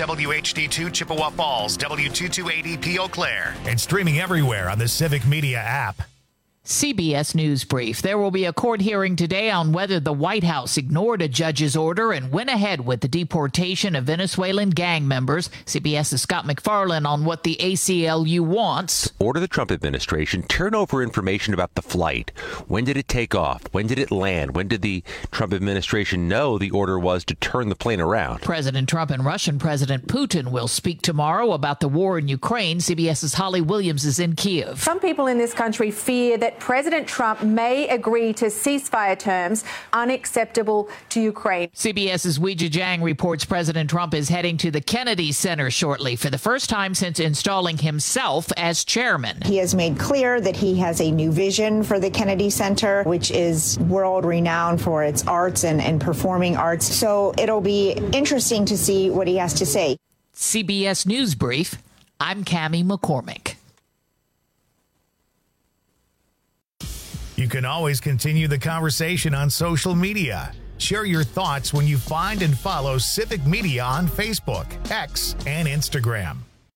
WHD2 Chippewa Falls, W228EP Eau Claire. And streaming everywhere on the Civic Media app. CBS News Brief. There will be a court hearing today on whether the White House ignored a judge's order and went ahead with the deportation of Venezuelan gang members. CBS's Scott McFarlane on what the ACLU wants. Order the Trump administration turn over information about the flight. When did it take off? When did it land? When did the Trump administration know the order was to turn the plane around? President Trump and Russian President Putin will speak tomorrow about the war in Ukraine. CBS's Holly Williams is in Kyiv. Some people in this country fear that President Trump may agree to ceasefire terms unacceptable to Ukraine. CBS's Weijia Jiang reports President Trump is heading to the Kennedy Center shortly for the first time since installing himself as chairman. He has made clear that he has a new vision for the Kennedy Center, which is world renowned for its arts and performing arts. So it'll be interesting to see what he has to say. CBS News Brief. I'm Cammie McCormick. You can always continue the conversation on social media. Share your thoughts when you find and follow Civic Media on Facebook, X, and Instagram.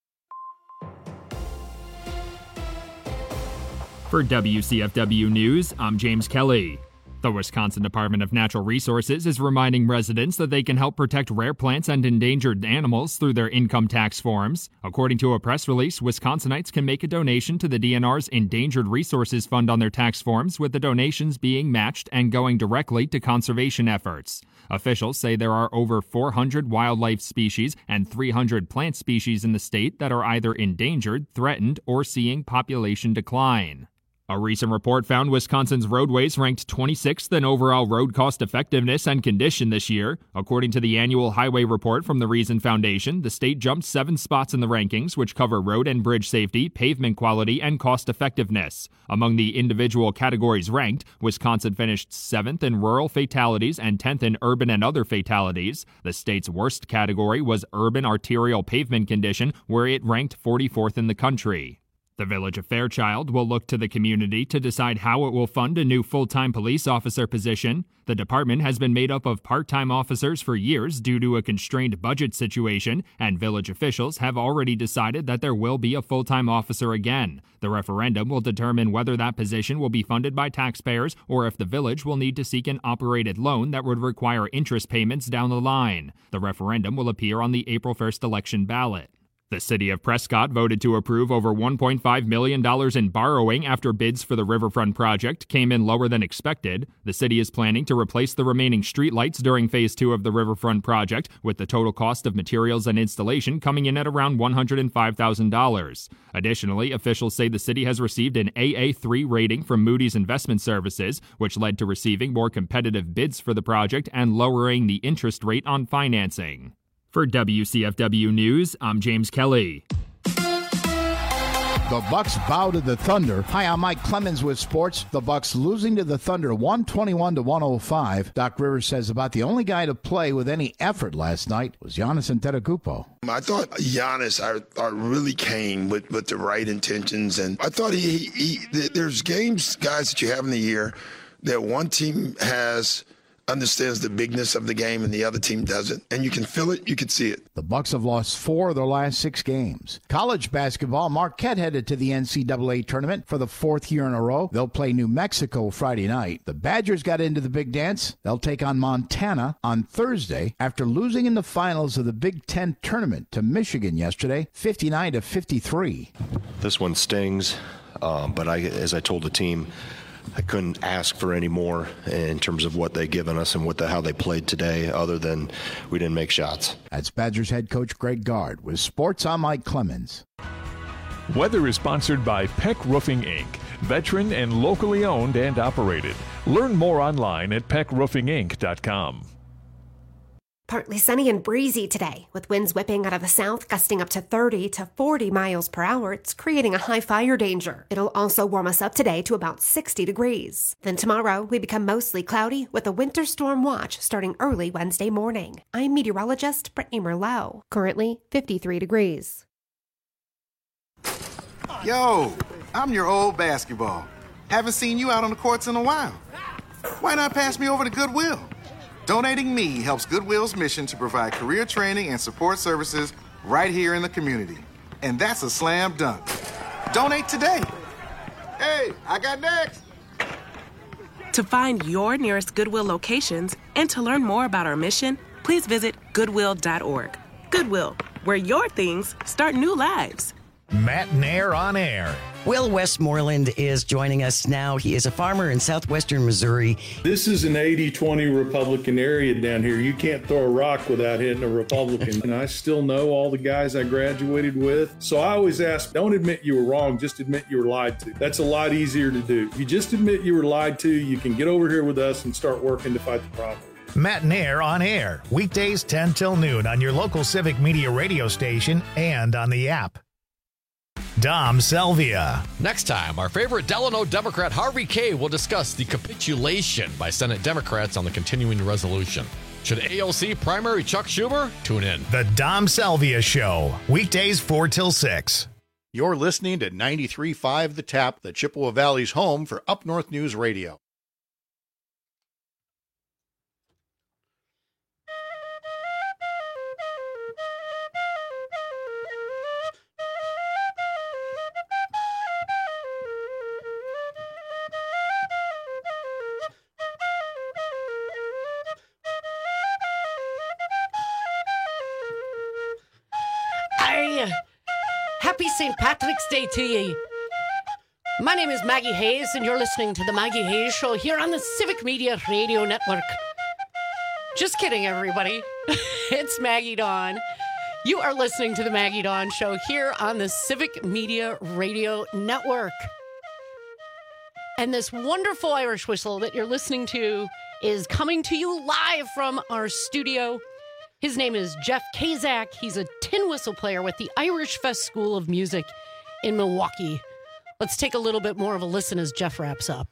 For WCFW News, I'm James Kelly. The Wisconsin Department of Natural Resources is reminding residents that they can help protect rare plants and endangered animals through their income tax forms. According to a press release, Wisconsinites can make a donation to the DNR's Endangered Resources Fund on their tax forms, with the donations being matched and going directly to conservation efforts. Officials say there are over 400 wildlife species and 300 plant species in the state that are either endangered, threatened, or seeing population decline. A recent report found Wisconsin's roadways ranked 26th in overall road cost effectiveness and condition this year. According to the annual highway report from the Reason Foundation, the state jumped 7 spots in the rankings, which cover road and bridge safety, pavement quality, and cost effectiveness. Among the individual categories ranked, Wisconsin finished 7th in rural fatalities and 10th in urban and other fatalities. The state's worst category was urban arterial pavement condition, where it ranked 44th in the country. The Village of Fairchild will look to the community to decide how it will fund a new full-time police officer position. The department has been made up of part-time officers for years due to a constrained budget situation, and village officials have already decided that there will be a full-time officer again. The referendum will determine whether that position will be funded by taxpayers or if the village will need to seek an operated loan that would require interest payments down the line. The referendum will appear on the April 1st election ballot. The city of Prescott voted to approve over $1.5 million in borrowing after bids for the Riverfront project came in lower than expected. The city is planning to replace the remaining streetlights during Phase 2 of the Riverfront project, with the total cost of materials and installation coming in at around $105,000. Additionally, officials say the city has received an AA3 rating from Moody's Investment Services, which led to receiving more competitive bids for the project and lowering the interest rate on financing. For WCFW News, I'm James Kelly. The Bucks bow to the Thunder. Hi, I'm Mike Clemens with sports. The Bucks losing to the Thunder 121-105. Doc Rivers says about the only guy to play with any effort last night was Giannis Antetokounmpo. I thought Giannis really came with the right intentions, and I thought there's games, guys, that you have in the year that one team understands the bigness of the game and the other team doesn't. And you can feel it, you can see it. The Bucks have lost 4 of their last 6 games. College basketball, Marquette headed to the NCAA tournament for the 4th year in a row. They'll play New Mexico Friday night. The Badgers got into the big dance. They'll take on Montana on Thursday after losing in the finals of the Big Ten tournament to Michigan yesterday, 59-53. This one stings, but as I told the team, I couldn't ask for any more in terms of what they've given us and how they played today, other than we didn't make shots. That's Badgers head coach Greg Gard. With sports, I'm Mike Clemens. Weather is sponsored by Peck Roofing, Inc., veteran and locally owned and operated. Learn more online at peckroofinginc.com. Partly sunny and breezy today, with winds whipping out of the south, gusting up to 30 to 40 miles per hour. It's creating a high fire danger. It'll also warm us up today to about 60 degrees. Then tomorrow, we become mostly cloudy with a winter storm watch starting early Wednesday morning. I'm meteorologist Brittany Merlot. Currently 53 degrees. Yo, I'm your old basketball. Haven't seen you out on the courts in a while. Why not pass me over to Goodwill? Donating me helps Goodwill's mission to provide career training and support services right here in the community. And that's a slam dunk. Donate today. Hey, I got next. To find your nearest Goodwill locations and to learn more about our mission, please visit goodwill.org. Goodwill, where your things start new lives. Matt Nair on air. Will Westmoreland is joining us now. He is a farmer in southwestern Missouri. This is an 80-20 Republican area down here. You can't throw a rock without hitting a Republican. And I still know all the guys I graduated with. So I always ask, don't admit you were wrong, just admit you were lied to. That's a lot easier to do. If you just admit you were lied to, you can get over here with us and start working to fight the problem. Matt Nair on air. Weekdays 10 till noon on your local Civic Media radio station and on the app. Dom Selvia. Next time, our favorite Delano Democrat Harvey Kaye will discuss the capitulation by Senate Democrats on the continuing resolution. Should AOC primary Chuck Schumer? Tune in. The Dom Selvia Show. Weekdays 4 till 6. You're listening to 93.5 The Tap, the Chippewa Valley's home for Up North News Radio. Happy St. Patrick's Day to you. My name is Maggie Hayes, and you're listening to The Maggie Hayes Show here on the Civic Media Radio Network. Just kidding, everybody. It's Maggie Dawn. You are listening to The Maggie Dawn Show here on the Civic Media Radio Network. And this wonderful Irish whistle that you're listening to is coming to you live from our studio. His name is Jeff Kazak. He's a tin whistle player with the Irish Fest School of Music in Milwaukee. Let's take a little bit more of a listen as Jeff wraps up.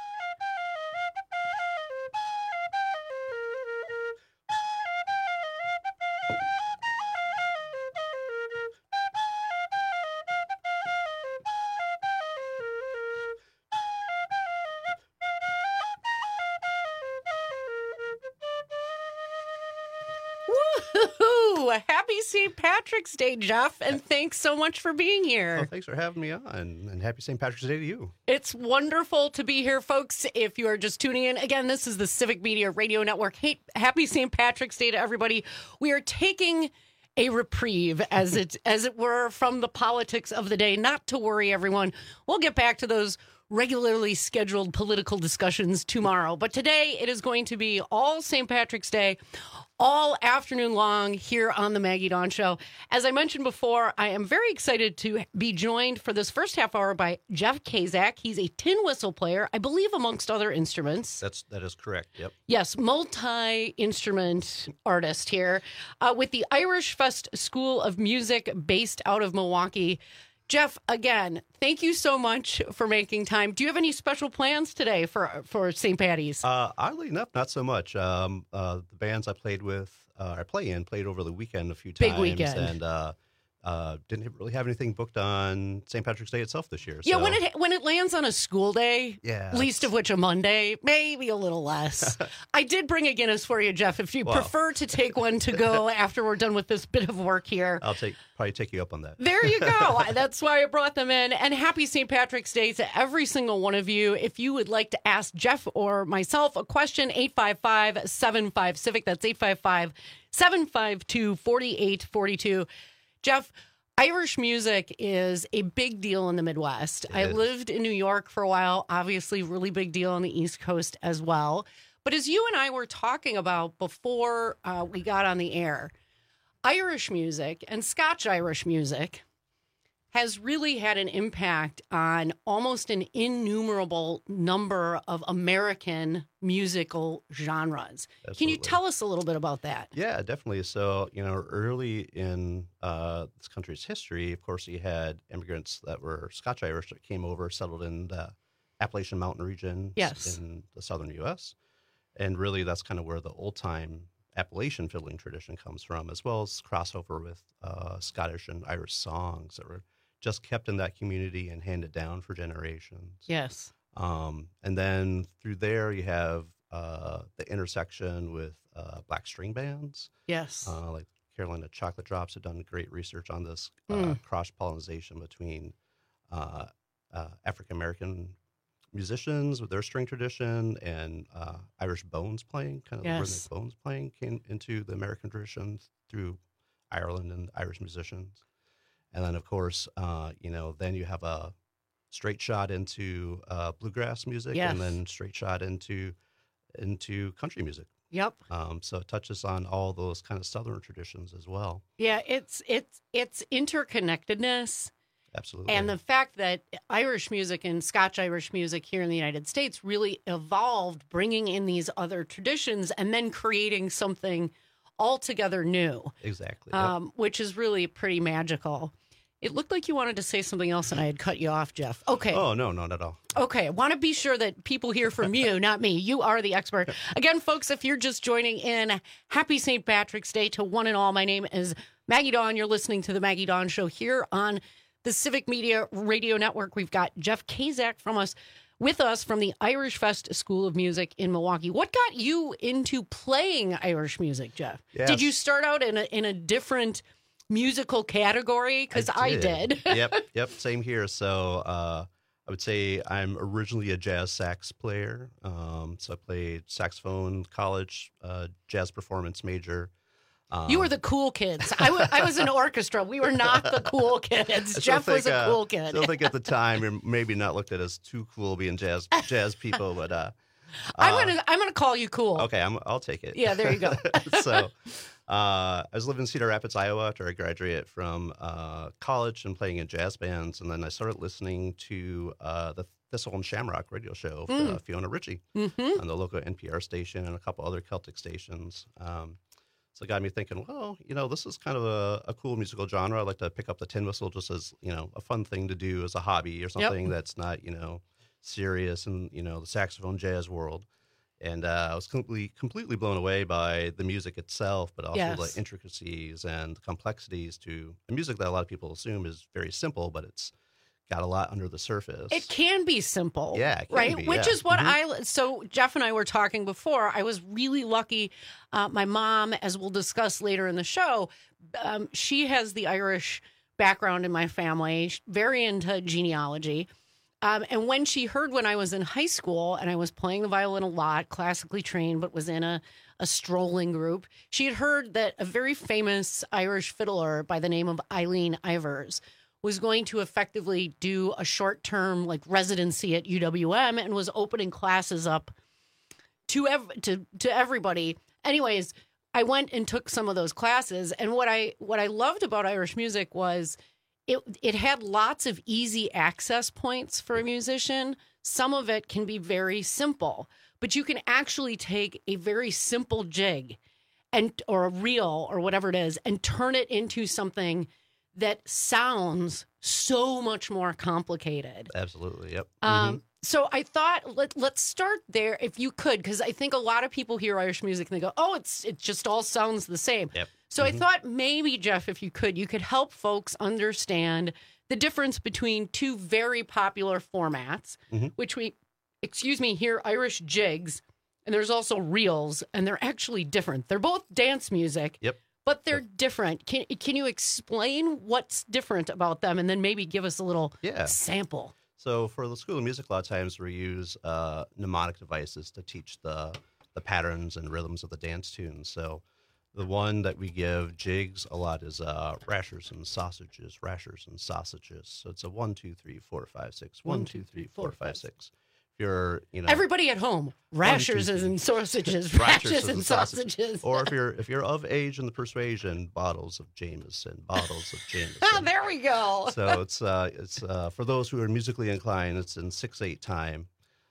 Happy St. Patrick's Day, Jeff, and thanks so much for being here. Well, thanks for having me on, and happy St. Patrick's Day to you. It's wonderful to be here, folks. If you are just tuning in, again, this is the Civic Media Radio Network. Hey, happy St. Patrick's Day to everybody. We are taking a reprieve, as it were, from the politics of the day. Not to worry, everyone. We'll get back to those regularly scheduled political discussions tomorrow. But today, it is going to be all St. Patrick's Day, all afternoon long here on the Maggie Dawn Show. As I mentioned before, I am very excited to be joined for this first half hour by Jeff Kazak. He's a tin whistle player, I believe, amongst other instruments. That is correct, yep. Yes, multi-instrument artist here with the Irish Fest School of Music based out of Milwaukee. Jeff, again, thank you so much for making time. Do you have any special plans today for St. Patty's? Oddly enough, not so much. The bands I played over the weekend a few times. Big weekend. And didn't really have anything booked on St. Patrick's Day itself this year. Yeah, so. when it lands on a school day, least of which a Monday, maybe a little less. I did bring a Guinness for you, Jeff, if you prefer to take one to go after we're done with this bit of work here. I'll probably take you up on that. There you go. That's why I brought them in. And happy St. Patrick's Day to every single one of you. If you would like to ask Jeff or myself a question, 855-75-CIVIC. That's 855-752-4842. Jeff, Irish music is a big deal in the Midwest. I lived in New York for a while, obviously really big deal on the East Coast as well. But as you and I were talking about before we got on the air, Irish music and Scotch Irish music has really had an impact on almost an innumerable number of American musical genres. Absolutely. Can you tell us a little bit about that? Yeah, definitely. So, early in this country's history, of course, you had immigrants that were Scotch Irish that came over, settled in the Appalachian Mountain region in the southern U.S. And really, that's kind of where the old-time Appalachian fiddling tradition comes from, as well as crossover with Scottish and Irish songs that were just kept in that community and handed down for generations. Yes. And then through there, you have the intersection with black string bands. Yes. Like Carolina Chocolate Drops have done great research on this cross-pollination between African-American musicians with their string tradition and Irish bones playing, kind of the rhythmic bones playing came into the American tradition through Ireland and Irish musicians. And then, of course, then you have a straight shot into bluegrass music and then straight shot into country music. Yep. So it touches on all those kind of Southern traditions as well. Yeah, it's interconnectedness. Absolutely. And the fact that Irish music and Scotch Irish music here in the United States really evolved, bringing in these other traditions and then creating something altogether new. Exactly. Which is really pretty magical. It looked like you wanted to say something else and I had cut you off, Jeff. Okay. Oh, no, not at all. Okay. I want to be sure that people hear from you, not me. You are the expert. Again, folks, if you're just joining in, happy St. Patrick's Day to one and all. My name is Maggie Dawn. You're listening to The Maggie Dawn Show here on the Civic Media Radio Network. We've got Jeff Kazak with us from the Irish Fest School of Music in Milwaukee. What got you into playing Irish music, Jeff? Yes. Did you start out in a different musical category? Because I did. Yep. Same here. So I would say I'm originally a jazz sax player. So I played saxophone, college, jazz performance major. You were the cool kids. I was in orchestra. We were not the cool kids. Jeff was a cool kid. I still think at the time you're maybe not looked at as too cool being jazz people, but I'm gonna call you cool. Okay, I'll take it. Yeah, there you go. So I was living in Cedar Rapids, Iowa after I graduated from college and playing in jazz bands, and then I started listening to the Thistle and Shamrock radio show for Fiona Ritchie on the local NPR station and a couple other Celtic stations. So it got me thinking, well, this is kind of a cool musical genre. I'd like to pick up the tin whistle just as, a fun thing to do as a hobby or something that's not, serious in, the saxophone jazz world. And I was completely blown away by the music itself, but also the intricacies and complexities to the music that a lot of people assume is very simple, but it's got a lot under the surface. It can be simple. Yeah, it can right? be, Which is what so Jeff and I were talking before. I was really lucky. My mom, as we'll discuss later in the show, she has the Irish background in my family, very into genealogy. And when she heard when I was in high school and I was playing the violin a lot, classically trained, but was in a strolling group, she had heard that a very famous Irish fiddler by the name of Eileen Ivers was going to effectively do a short-term residency at UWM and was opening classes up to everybody. Anyways, I went and took some of those classes, and what I loved about Irish music was it had lots of easy access points for a musician. Some of it can be very simple, but you can actually take a very simple jig or a reel or whatever it is and turn it into something that sounds so much more complicated. Absolutely, yep. So I thought let's start there if you could, because I think a lot of people hear Irish music and they go, oh, it just all sounds the same. Yep. So I thought maybe, Jeff, if you could help folks understand the difference between two very popular formats, which we hear Irish jigs, and there's also reels, and they're actually different. They're both dance music. Yep. But they're different. Can you explain what's different about them, and then maybe give us a little sample? So for the School of Music, a lot of times we use mnemonic devices to teach the patterns and rhythms of the dance tunes. So the one that we give jigs a lot is rashers and sausages, rashers and sausages. So it's a 1, 2, 3, 4, 5, 6. 1, 2, 3, 4, 5, 6. If you're, everybody at home, rashers and sausages, rashers and sausages. Or if you're of age in the persuasion, bottles of Jameson, bottles of Jameson. Oh, there we go. So it's for those who are musically inclined, it's in 6/8 time.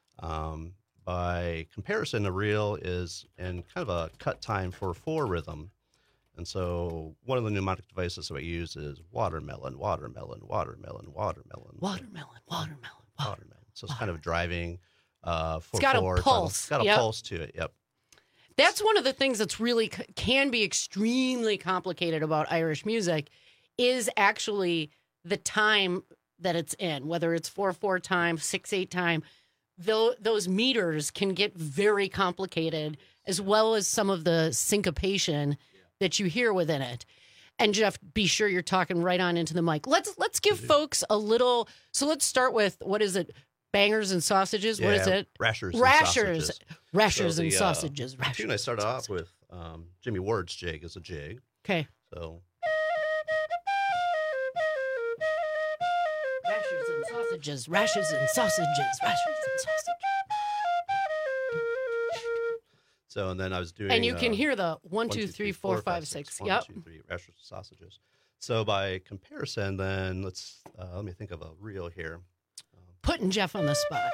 By comparison, a reel is in kind of a cut time for 4 rhythm. And so one of the mnemonic devices that we use is watermelon, watermelon, watermelon, watermelon. Watermelon, watermelon, watermelon. So it's kind of driving 4/4. It's got a pulse. It's got a pulse to it, yep. That's one of the things that's really can be extremely complicated about Irish music is actually the time that it's in, whether it's 4/4 time, 6/8 time. those meters can get very complicated, as well as some of the syncopation that you hear within it. And Jeff, be sure you're talking right on into the mic. Let's give folks a little. So let's start with, what is it? Bangers and sausages. What is it? Rashers. Rashers and sausages. The tune I started off with, Jimmy Ward's jig is a jig. Okay. So. Rashers and sausages. Rashers and sausages. Rashers and sausages. So, and then I was doing... And you can hear the 1, 2, 3, 4, 5, 6. Yep. 1, 2, 3, rashers and sausages. So by comparison, then let me think of a reel here. Putting Jeff on the spot.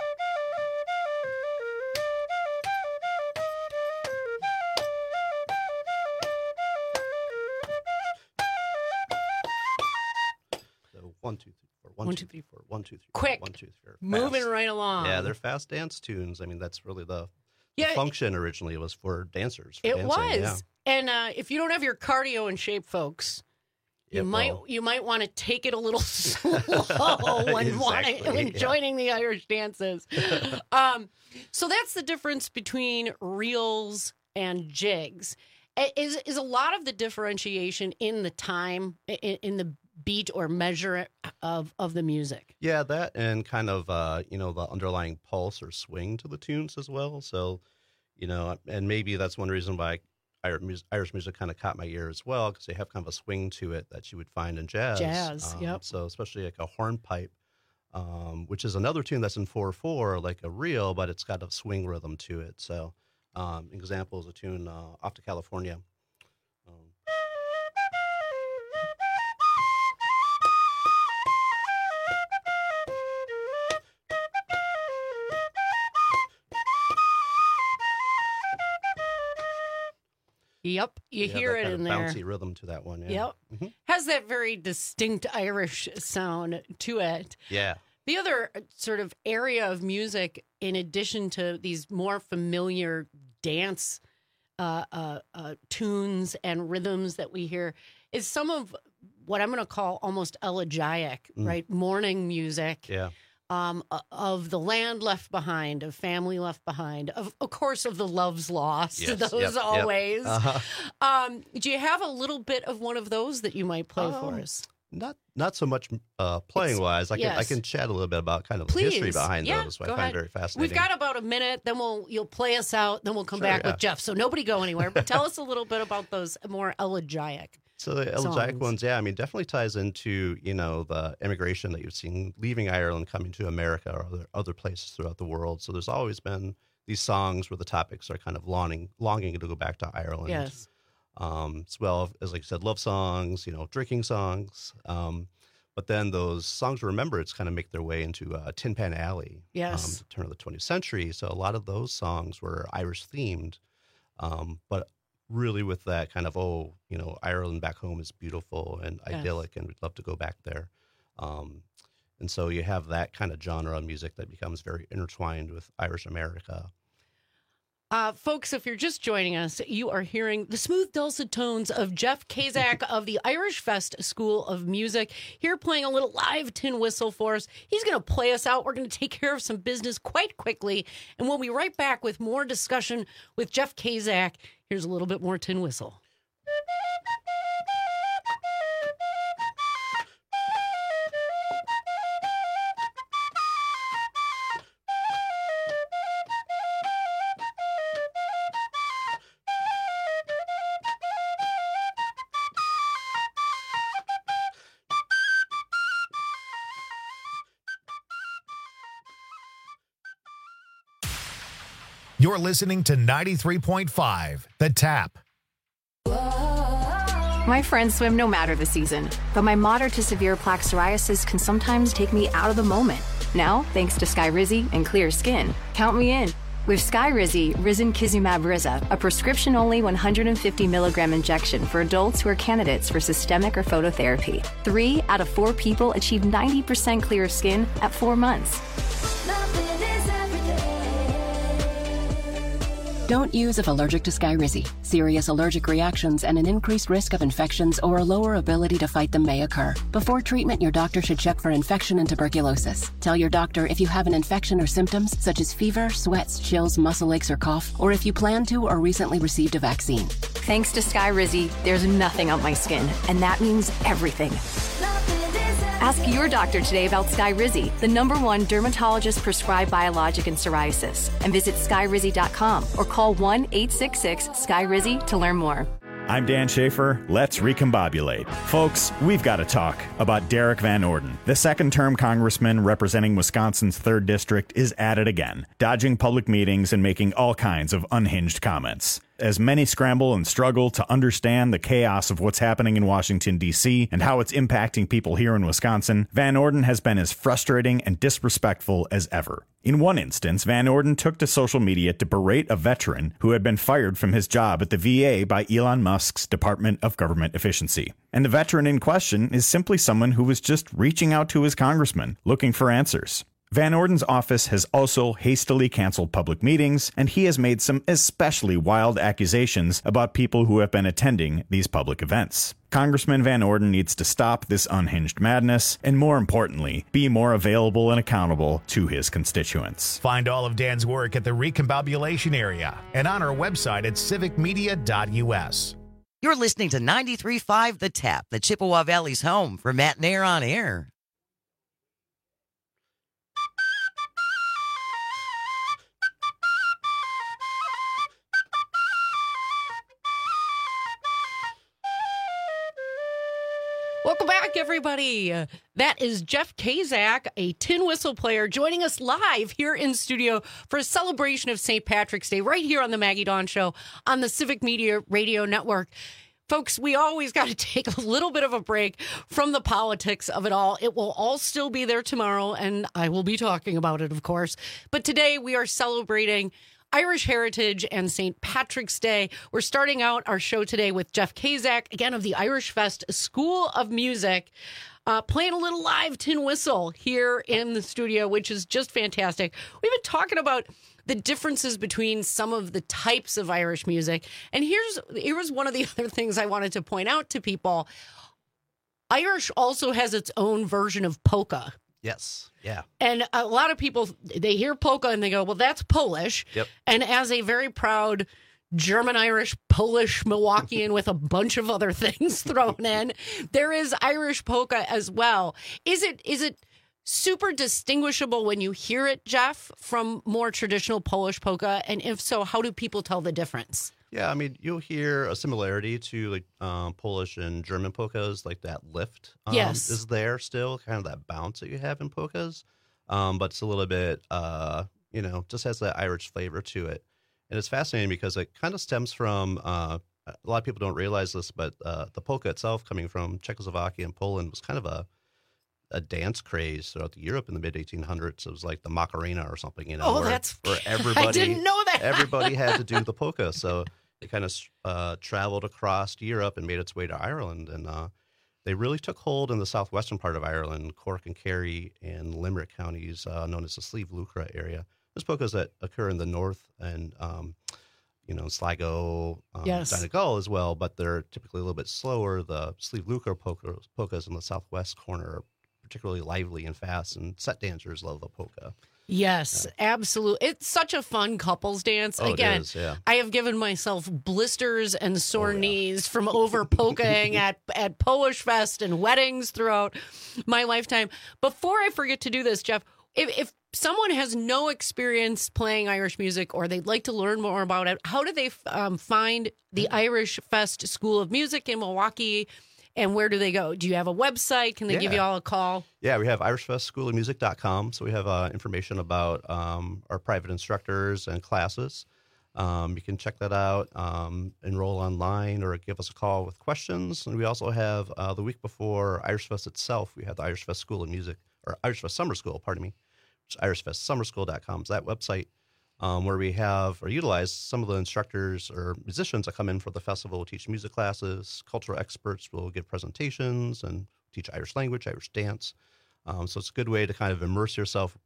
So 1, 2, 3, 4. 1, 2, 3, 4. 1, 2, 3. Quick. 1, 2, 3. Moving right along. Yeah, they're fast dance tunes. I mean, that's really the Yeah, function originally was for dancers. For it dancing, was. yeah. And if you don't have your cardio in shape, folks, you might want to take it a little slow when joining the Irish dances. So that's the difference between reels and jigs. Is a lot of the differentiation in the time, in the beat or measure of the music? Yeah, that and kind of the underlying pulse or swing to the tunes as well. So, and maybe that's one reason why Irish music kind of caught my ear as well, because they have kind of a swing to it that you would find in jazz. Yep. So especially like a hornpipe, which is another tune that's in 4/4, like a reel, but it's got a swing rhythm to it. So, an example is a tune Off to California. Yep, you hear it in there. Bouncy rhythm to that one. Yeah. Yep, has that very distinct Irish sound to it. Yeah. The other sort of area of music, in addition to these more familiar dance tunes and rhythms that we hear, is some of what I'm going to call almost elegiac, right? Morning music. Yeah. Of the land left behind, of family left behind, of course, of the love's lost. Yes, those always. Yep. Uh-huh. Do you have a little bit of one of those that you might play for us? Not so much playing wise. I can chat a little bit about kind of the history behind those. Which I find very fascinating. We've got about a minute. Then you'll play us out. Then we'll come back with Jeff. So nobody go anywhere. But tell us a little bit about those more elegiac. So the elegiac ones, definitely ties into, the immigration that you've seen leaving Ireland, coming to America or other places throughout the world. So there's always been these songs where the topics are kind of longing to go back to Ireland. Yes. As well as, like I said, love songs, drinking songs. But then those songs of remembrance kind of make their way into Tin Pan Alley. Yes. Turn of the 20th century. So a lot of those songs were Irish themed. But really with that kind of, Ireland back home is beautiful and idyllic, and we'd love to go back there. And so you have that kind of genre of music that becomes very intertwined with Irish America. Folks, if you're just joining us, you are hearing the smooth, dulcet tones of Jeff Kazak of the Irish Fest School of Music, here playing a little live tin whistle for us. He's going to play us out. We're going to take care of some business quite quickly, and we'll be right back with more discussion with Jeff Kazak. Here's a little bit more tin whistle. You're listening to 93.5, The Tap. My friends swim no matter the season, but my moderate to severe plaque psoriasis can sometimes take me out of the moment. Now, thanks to Skyrizi and Clear Skin, count me in. With Skyrizi Risankizumab Riza, a prescription-only 150 milligram injection for adults who are candidates for systemic or phototherapy. 3 out of 4 people achieve 90% clear skin at 4 months. Don't use if allergic to Skyrizi. Serious allergic reactions and an increased risk of infections or a lower ability to fight them may occur. Before treatment, your doctor should check for infection and tuberculosis. Tell your doctor if you have an infection or symptoms such as fever, sweats, chills, muscle aches, or cough, or if you plan to or recently received a vaccine. Thanks to Skyrizi, there's nothing on my skin, and that means everything. Ask your doctor today about Skyrizi, the #1 dermatologist-prescribed biologic in psoriasis, and visit skyrizi.com or call 1-866-SKYRIZI to learn more. I'm Dan Schaefer. Let's recombobulate. Folks, we've got to talk about Derek Van Orden. The second-term congressman representing Wisconsin's 3rd District is at it again, dodging public meetings and making all kinds of unhinged comments. As many scramble and struggle to understand the chaos of what's happening in Washington, D.C., and how it's impacting people here in Wisconsin, Van Orden has been as frustrating and disrespectful as ever. In one instance, Van Orden took to social media to berate a veteran who had been fired from his job at the VA by Elon Musk's Department of Government Efficiency. And the veteran in question is simply someone who was just reaching out to his congressman, looking for answers. Van Orden's office has also hastily canceled public meetings, and he has made some especially wild accusations about people who have been attending these public events. Congressman Van Orden needs to stop this unhinged madness, and more importantly, be more available and accountable to his constituents. Find all of Dan's work at the Recombobulation Area and on our website at civicmedia.us. You're listening to 93.5 The Tap, the Chippewa Valley's home for Matt Nair on Air. Welcome back, everybody. That is Jeff Kazak, a tin whistle player, joining us live here in studio for a celebration of St. Patrick's Day right here on the Maggie Dawn Show on the Civic Media Radio Network. Folks, we always got to take a little bit of a break from the politics of it all. It will all still be there tomorrow, and I will be talking about it, of course. But today we are celebrating Irish heritage and St. Patrick's Day. We're starting out our show today with Jeff Kazak, again, of the Irish Fest School of Music, playing a little live tin whistle here in the studio, which is just fantastic. We've been talking about the differences between some of the types of Irish music. And here's one of the other things I wanted to point out to people. Irish also has its own version of polka. Yes. Yeah. And a lot of people, they hear polka and they go, well, that's Polish. Yep. And as a very proud German-Irish, Polish Milwaukeean with a bunch of other things thrown in, there is Irish polka as well. Is it super distinguishable when you hear it, Jeff, from more traditional Polish polka? And if so, how do people tell the difference? Yeah, I mean, you'll hear a similarity to like Polish and German polkas, like that lift yes. is there still, kind of that bounce that you have in polkas, but it's a little bit, just has that Irish flavor to it. And it's fascinating because it kind of stems from, a lot of people don't realize this, but the polka itself coming from Czechoslovakia and Poland was kind of a dance craze throughout Europe in the mid-1800s. It was like the Macarena or something, where everybody, I didn't know that. Everybody had to do the polka. So it kind of traveled across Europe and made its way to Ireland. And they really took hold in the southwestern part of Ireland, Cork and Kerry and Limerick counties, known as the Slieve Lucra area. There's polkas that occur in the north and, Sligo, yes. Donegal as well, but they're typically a little bit slower. The Slieve Lucra polkas in the southwest corner are particularly lively and fast, and set dancers love the polka. Yes, absolutely. It's such a fun couples dance. Oh, again, it is, yeah. I have given myself blisters and sore knees from over polkaing at Polish Fest and weddings throughout my lifetime. Before I forget to do this, Jeff, if someone has no experience playing Irish music or they'd like to learn more about it, how do they find the Irish Fest School of Music in Milwaukee? And where do they go? Do you have a website? Can they give you all a call? Yeah, we have irishfestschoolofmusic.com. So we have information about our private instructors and classes. You can check that out, enroll online, or give us a call with questions. And we also have the week before Irish Fest itself, we have the Irish Fest School of Music, or Irish Fest Summer School, pardon me, which is irishfestsummerschool.com. Is that website where we have or utilize some of the instructors or musicians that come in for the festival will teach music classes. Cultural experts will give presentations and teach Irish language, Irish dance. So it's a good way to kind of immerse yourself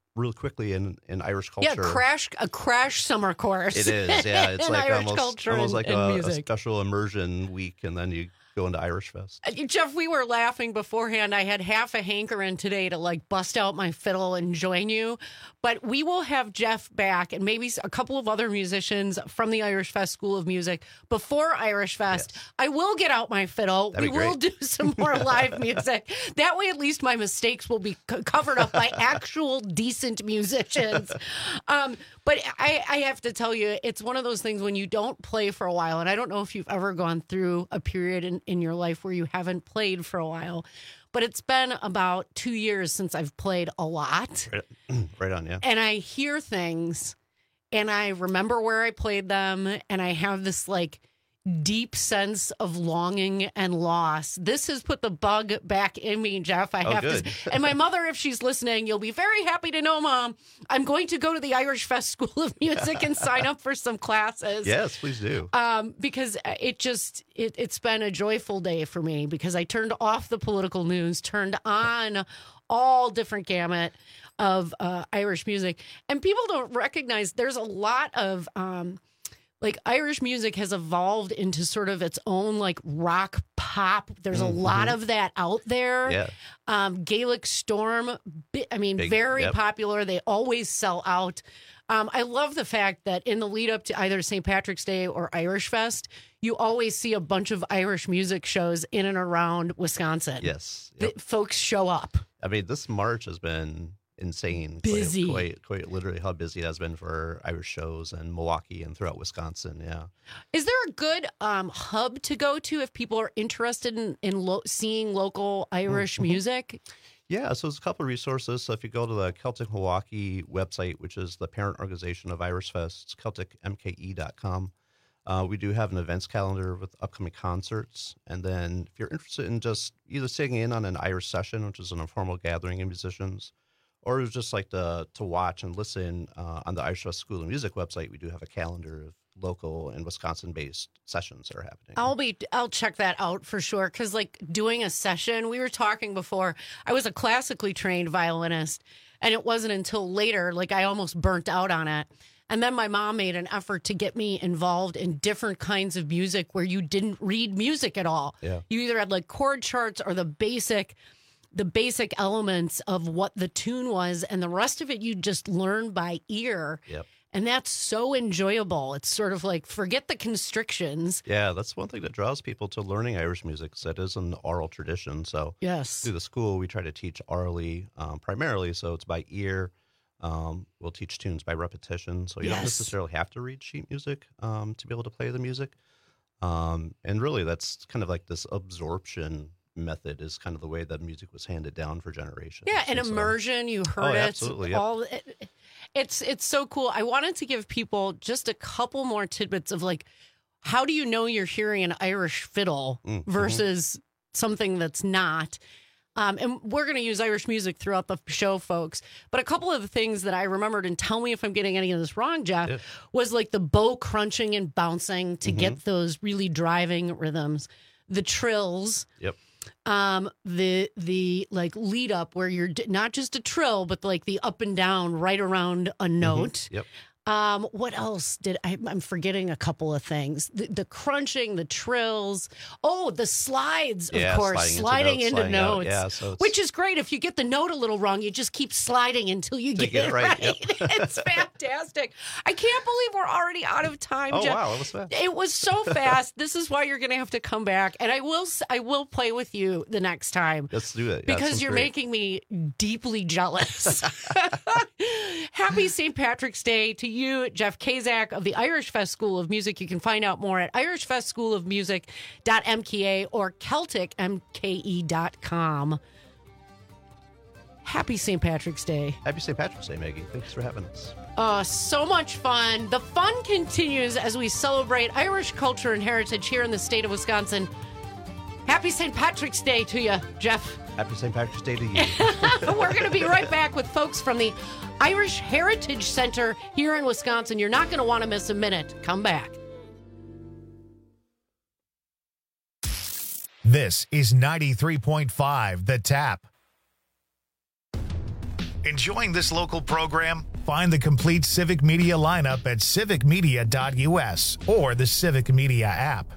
really quickly in Irish culture. Yeah, a crash summer course. It is, yeah. It's like Irish culture almost like and a special immersion week, and then you go into Irish Fest. Jeff, we were laughing beforehand. I had half a hankering today to like bust out my fiddle and join you. But we will have Jeff back and maybe a couple of other musicians from the Irish Fest School of Music before Irish Fest. Yes. I will get out my fiddle. We will do some more live music. That way, at least my mistakes will be covered up by actual decent musicians. But I have to tell you, it's one of those things when you don't play for a while, and I don't know if you've ever gone through a period in your life where you haven't played for a while, but it's been about 2 years since I've played a lot. Right on, yeah. And I hear things, and I remember where I played them, and I have this like deep sense of longing and loss. This has put the bug back in me, Jeff. I have to. And my mother, if she's listening, you'll be very happy to know, Mom, I'm going to go to the Irish Fest School of Music and sign up for some classes. Yes, please do. Because it's been a joyful day for me because I turned off the political news, turned on all different gamut of Irish music. And people don't recognize there's a lot of like Irish music has evolved into sort of its own like rock pop. There's a lot of that out there. Yeah. Gaelic Storm, very popular. They always sell out. I love the fact that in the lead up to either St. Patrick's Day or Irish Fest, you always see a bunch of Irish music shows in and around Wisconsin. Yes. Yep. Folks show up. I mean, this March has been insane. Busy. Quite literally how busy it has been for Irish shows in Milwaukee and throughout Wisconsin, yeah. Is there a good hub to go to if people are interested in seeing local Irish music? Yeah, so there's a couple of resources. So if you go to the Celtic Milwaukee website, which is the parent organization of Irish Fest, it's CelticMKE.com. We do have an events calendar with upcoming concerts. And then if you're interested in just either sitting in on an Irish session, which is an informal gathering of musicians, or just like to watch and listen on the Irish Fest School of Music website, we do have a calendar of local and Wisconsin-based sessions that are happening. I'll check that out for sure, because like doing a session, we were talking before, I was a classically trained violinist, and it wasn't until later, like I almost burnt out on it. And then my mom made an effort to get me involved in different kinds of music where you didn't read music at all. Yeah. You either had like chord charts or the basic elements of what the tune was, and the rest of it you just learn by ear. Yep. And that's so enjoyable. It's sort of like, forget the constrictions. Yeah, that's one thing that draws people to learning Irish music, is that it is an oral tradition. So yes, through the school, we try to teach orally primarily, so it's by ear. We'll teach tunes by repetition, so you don't necessarily have to read sheet music to be able to play the music. And really, that's kind of like this absorption method is kind of the way that music was handed down for generations. Yeah, and immersion, you heard it. Absolutely, yep. It's so cool. I wanted to give people just a couple more tidbits of like, how do you know you're hearing an Irish fiddle versus something that's not? And we're going to use Irish music throughout the show, folks. But a couple of the things that I remembered, and tell me if I'm getting any of this wrong, Jeff, was like the bow crunching and bouncing to get those really driving rhythms. The trills. Yep. The like lead up where you're not just a trill, but like the up and down right around a note. Yep. What else I'm forgetting a couple of things. The crunching, the trills. Oh, the slides, of course, sliding into notes. Yeah, which is great. If you get the note a little wrong, you just keep sliding until you get it right. Yep. It's fantastic. I can't believe we're already out of time, Oh, Jeff. wow, that was fast. It was so fast. This is why you're going to have to come back, and I will play with you the next time. Let's do it. Because you're making me deeply jealous. Happy St. Patrick's Day to you, Jeff Kazak of the Irish Fest School of Music. You can find out more at irishfestschoolofmusic.mka or celticmke.com. Happy St. Patrick's Day. Happy St. Patrick's Day, Maggie. Thanks for having us. So much fun. The fun continues as we celebrate Irish culture and heritage here in the state of Wisconsin. Happy St. Patrick's Day to you, Jeff. Happy St. Patrick's Day to you. We're going to be right back with folks from the Irish Heritage Center here in Wisconsin. You're not going to want to miss a minute. Come back. This is 93.5 The Tap. Enjoying this local program? Find the complete Civic Media lineup at civicmedia.us or the Civic Media app.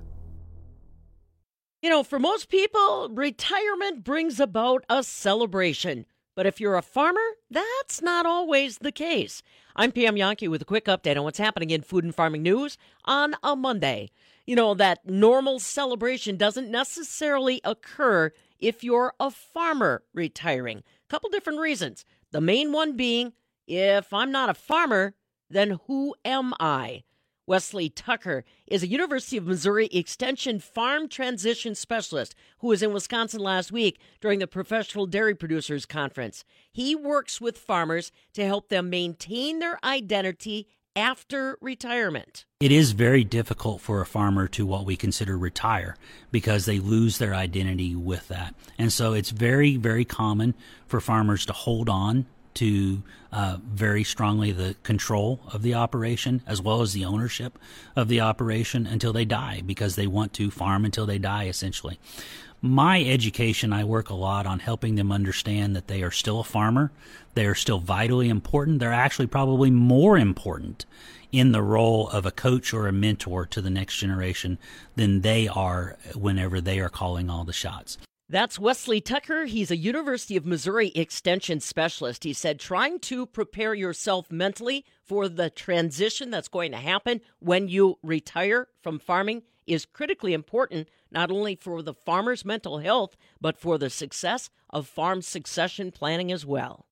You know, for most people, retirement brings about a celebration. But if you're a farmer, that's not always the case. I'm Pam Yonke with a quick update on what's happening in food and farming news on a Monday. You know, that normal celebration doesn't necessarily occur if you're a farmer retiring. A couple different reasons. The main one being, if I'm not a farmer, then who am I? Wesley Tucker is a University of Missouri Extension farm transition specialist who was in Wisconsin last week during the Professional Dairy Producers Conference. He works with farmers to help them maintain their identity after retirement. It is very difficult for a farmer to what we consider retire because they lose their identity with that. And so it's very, very common for farmers to hold on to very strongly the control of the operation as well as the ownership of the operation until they die, because they want to farm until they die, essentially. My education, I work a lot on helping them understand that they are still a farmer. They are still vitally important. They're actually probably more important in the role of a coach or a mentor to the next generation than they are whenever they are calling all the shots. That's Wesley Tucker. He's a University of Missouri Extension specialist. He said trying to prepare yourself mentally for the transition that's going to happen when you retire from farming is critically important, not only for the farmer's mental health, but for the success of farm succession planning as well.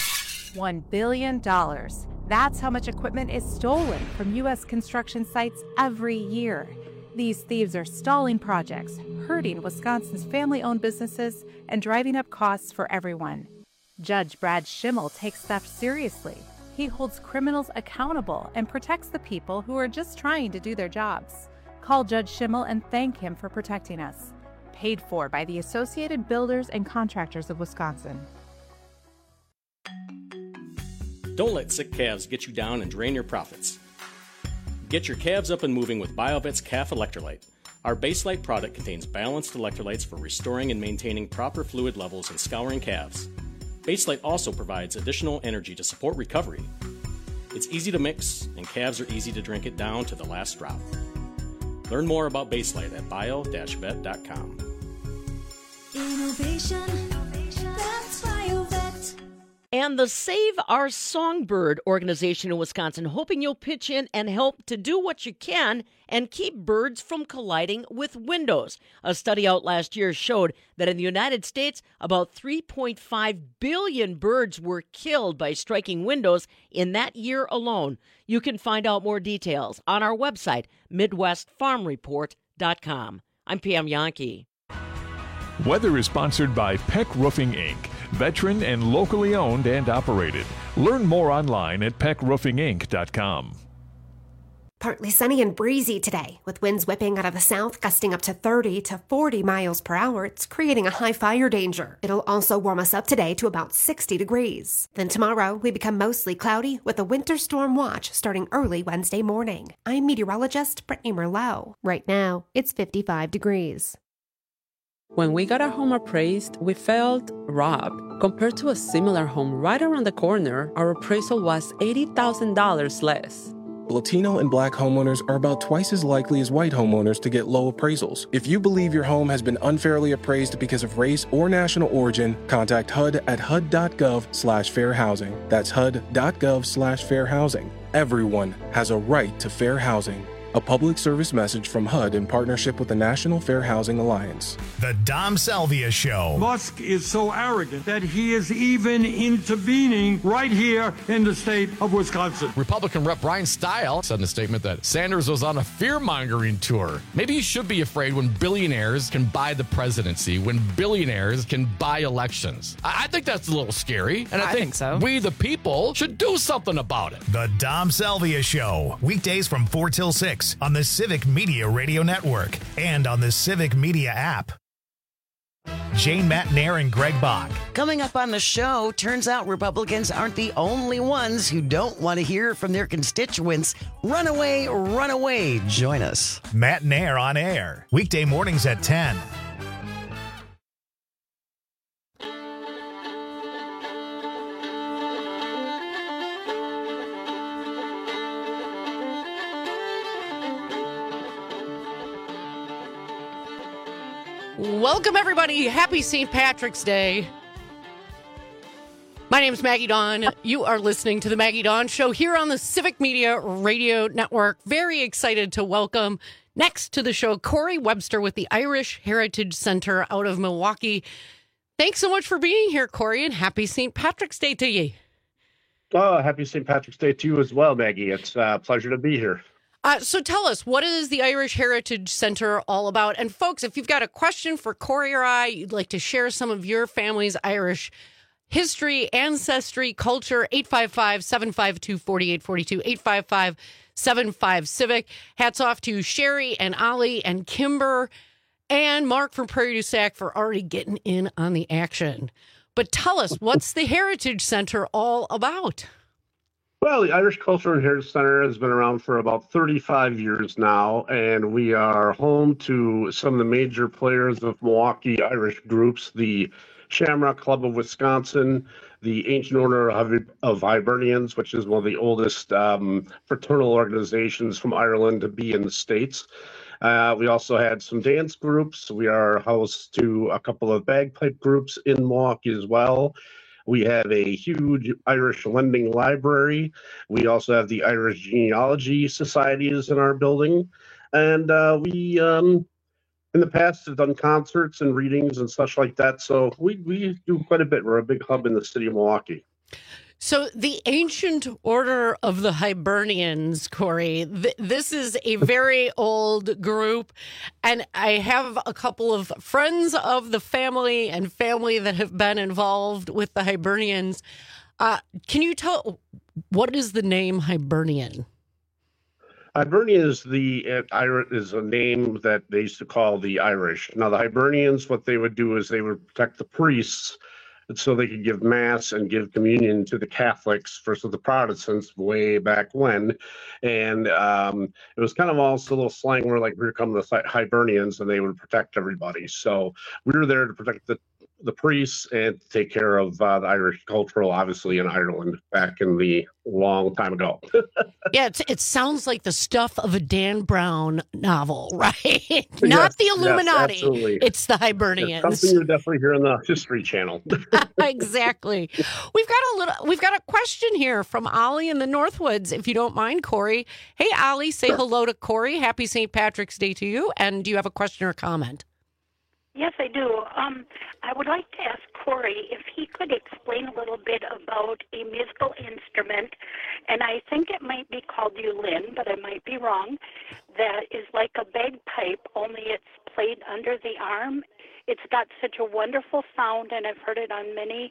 $1 billion. That's how much equipment is stolen from U.S. construction sites every year. These thieves are stalling projects, hurting Wisconsin's family-owned businesses, and driving up costs for everyone. Judge Brad Schimmel takes theft seriously. He holds criminals accountable and protects the people who are just trying to do their jobs. Call Judge Schimmel and thank him for protecting us. Paid for by the Associated Builders and Contractors of Wisconsin. Don't let sick calves get you down and drain your profits. Get your calves up and moving with BioVet's Calf Electrolyte. Our Baselite product contains balanced electrolytes for restoring and maintaining proper fluid levels in scouring calves. Baselite also provides additional energy to support recovery. It's easy to mix, and calves are easy to drink it down to the last drop. Learn more about Baselite at bio-vet.com. Innovation, that's BioVet. And the Save Our Songbird organization in Wisconsin hoping you'll pitch in and help to do what you can and keep birds from colliding with windows. A study out last year showed that in the United States, about 3.5 billion birds were killed by striking windows in that year alone. You can find out more details on our website, MidwestFarmReport.com. I'm Pam Yonke. Weather is sponsored by Peck Roofing, Inc., veteran and locally owned and operated. Learn more online at peckroofinginc.com. Partly sunny and breezy today, with winds whipping out of the south, gusting up to 30 to 40 miles per hour. It's creating a high fire danger. It'll also warm us up today to about 60 degrees. Then tomorrow, we become mostly cloudy with a winter storm watch starting early Wednesday morning. I'm meteorologist Brittany Merlot. Right now, it's 55 degrees. When we got our home appraised, we felt robbed. Compared to a similar home right around the corner, our appraisal was $80,000 less. Latino and Black homeowners are about twice as likely as white homeowners to get low appraisals. If you believe your home has been unfairly appraised because of race or national origin, contact HUD at HUD.gov/fair housing. That's HUD.gov/fair housing. Everyone has a right to fair housing. A public service message from HUD in partnership with the National Fair Housing Alliance. The Dom Salvia Show. Musk is so arrogant that he is even intervening right here in the state of Wisconsin. Republican Rep. Brian Stile said in a statement that Sanders was on a fear-mongering tour. Maybe you should be afraid when billionaires can buy the presidency, when billionaires can buy elections. I think that's a little scary, and I think so. We, the people, should do something about it. The Dom Salvia Show. Weekdays from 4 till 6 on the Civic Media Radio Network and on the Civic Media app. Jane Matnair and Greg Bach. Coming up on the show, turns out Republicans aren't the only ones who don't want to hear from their constituents. Run away, run away. Join us. Matnair on air. Weekday mornings at 10. Welcome, everybody. Happy St. Patrick's Day. My name is Maggie Dawn. You are listening to the Maggie Dawn Show here on the Civic Media Radio Network. Very excited to welcome next to the show Corey Webster with the Irish Heritage Center out of Milwaukee. Thanks so much for being here, Corey, and happy St. Patrick's Day to you. Oh, happy St. Patrick's Day to you as well, Maggie. It's a pleasure to be here. So tell us, what is the Irish Heritage Center all about? And folks, if you've got a question for Corey or I, you'd like to share some of your family's Irish ancestry, culture, 855-752-4842, 855-75-CIVIC. Hats off to Sherry and Ollie and Kimber and Mark from Prairie du Sac for already getting in on the action. But tell us, what's the Heritage Center all about? Well, the Irish Cultural and Heritage Center has been around for about 35 years now, and we are home to some of the major players of Milwaukee Irish groups, the Shamrock Club of Wisconsin, the Ancient Order of Hibernians, which is one of the oldest fraternal organizations from Ireland to be in the States. We also had some dance groups. We are host to a couple of bagpipe groups in Milwaukee as well. We have a huge Irish lending library. We also have the Irish Genealogy Societies in our building. And we, in the past, have done concerts and readings and such like that. So we do quite a bit. We're a big hub in the city of Milwaukee. So the Ancient Order of the Hibernians, Corey, this is a very old group, and I have a couple of friends of the family and family that have been involved with the Hibernians. Can you tell, what is the name Hibernian? Hibernian is is a name that they used to call the Irish. Now, the Hibernians, what they would do is they would protect the priests so they could give mass and give communion to the Catholics versus the Protestants way back when. And it was kind of also a little slang where, like, here come the Hibernians, and they would protect everybody. So we were there to protect the priests and take care of the Irish cultural, obviously, in Ireland back in the long time ago. Yeah, it sounds like the stuff of a Dan Brown novel, right? Not the Illuminati. Yes, absolutely. It's the Hibernians. It's something you're definitely hearing on the History Channel. Exactly. We've got a question here from Ollie in the Northwoods, if you don't mind, Corey. Hey, Ollie, say hello to Corey. Happy St. Patrick's Day to you. And do you have a question or comment? Yes, I do. I would like to ask Corey if he could explain a little bit about a musical instrument, and I think it might be called uilleann, but I might be wrong, that is like a bagpipe, only it's played under the arm. It's got such a wonderful sound, and I've heard it on many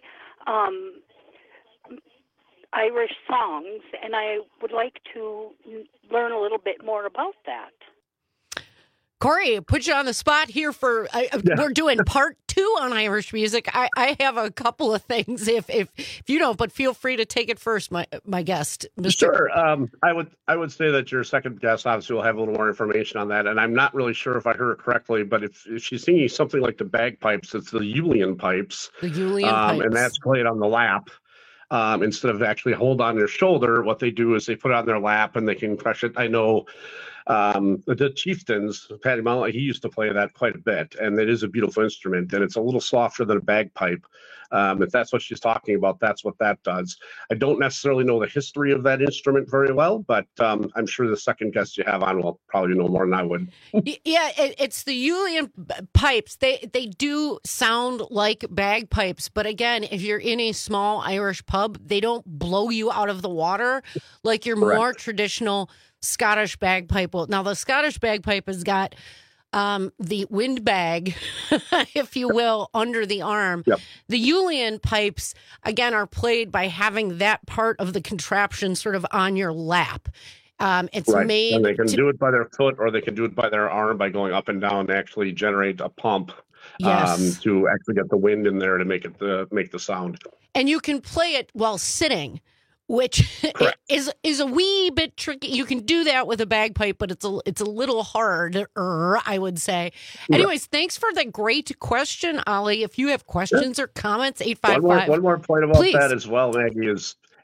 Irish songs, and I would like to learn a little bit more about that. Corey, put you on the spot here for, we're doing part 2 on Irish music. I have a couple of things if you don't, but feel free to take it first, my guest. Mr. Sure. I would say that your second guest obviously will have a little more information on that. And I'm not really sure if I heard it correctly, but if she's singing something like the bagpipes, it's the uilleann pipes. The uilleann pipes. And that's played on the lap. Instead of actually hold on their shoulder, what they do is they put it on their lap and they can crush it. I know the Chieftains, Paddy Mullen, he used to play that quite a bit, and it is a beautiful instrument, and it's a little softer than a bagpipe. If that's what she's talking about, that's what that does. I don't necessarily know the history of that instrument very well, but I'm sure the second guest you have on will probably know more than I would. Yeah, it's the uilleann pipes. They do sound like bagpipes, but again, if you're in a small Irish pub, they don't blow you out of the water like your more traditional Scottish bagpipe will. Now, the Scottish bagpipe has got the wind bag, if you will, under the arm. Yep. The uilleann pipes, again, are played by having that part of the contraption sort of on your lap. It's made, and they can do it by their foot, or they can do it by their arm by going up and down and actually generate a pump. Yes. To actually get the wind in there to make the sound. And you can play it while sitting, which is a wee bit tricky. You can do that with a bagpipe, but it's a little harder, I would say. Anyways, thanks for the great question, Ollie. If you have questions or comments, 855. One more point about Please. that as well, Maggie, is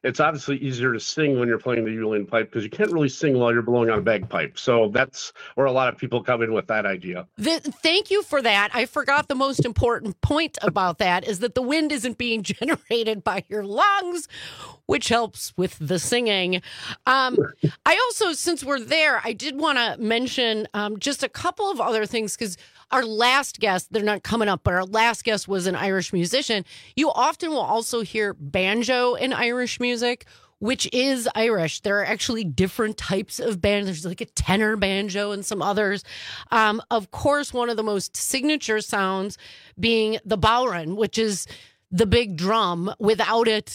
it's obviously easier to sing when you're playing the ukulele pipe because you can't really sing while you're blowing on a bagpipe. So that's where a lot of people come in with that idea. Thank you for that. I forgot the most important point about that is that the wind isn't being generated by your lungs, which helps with the singing. I also, since we're there, I did want to mention just a couple of other things because our last guest, they're not coming up, but our last guest was an Irish musician. You often will also hear banjo in Irish music, which is Irish. There are actually different types of banjo. There's like a tenor banjo and some others. Of course, one of the most signature sounds being the bodhrán, which is the big drum. Without it,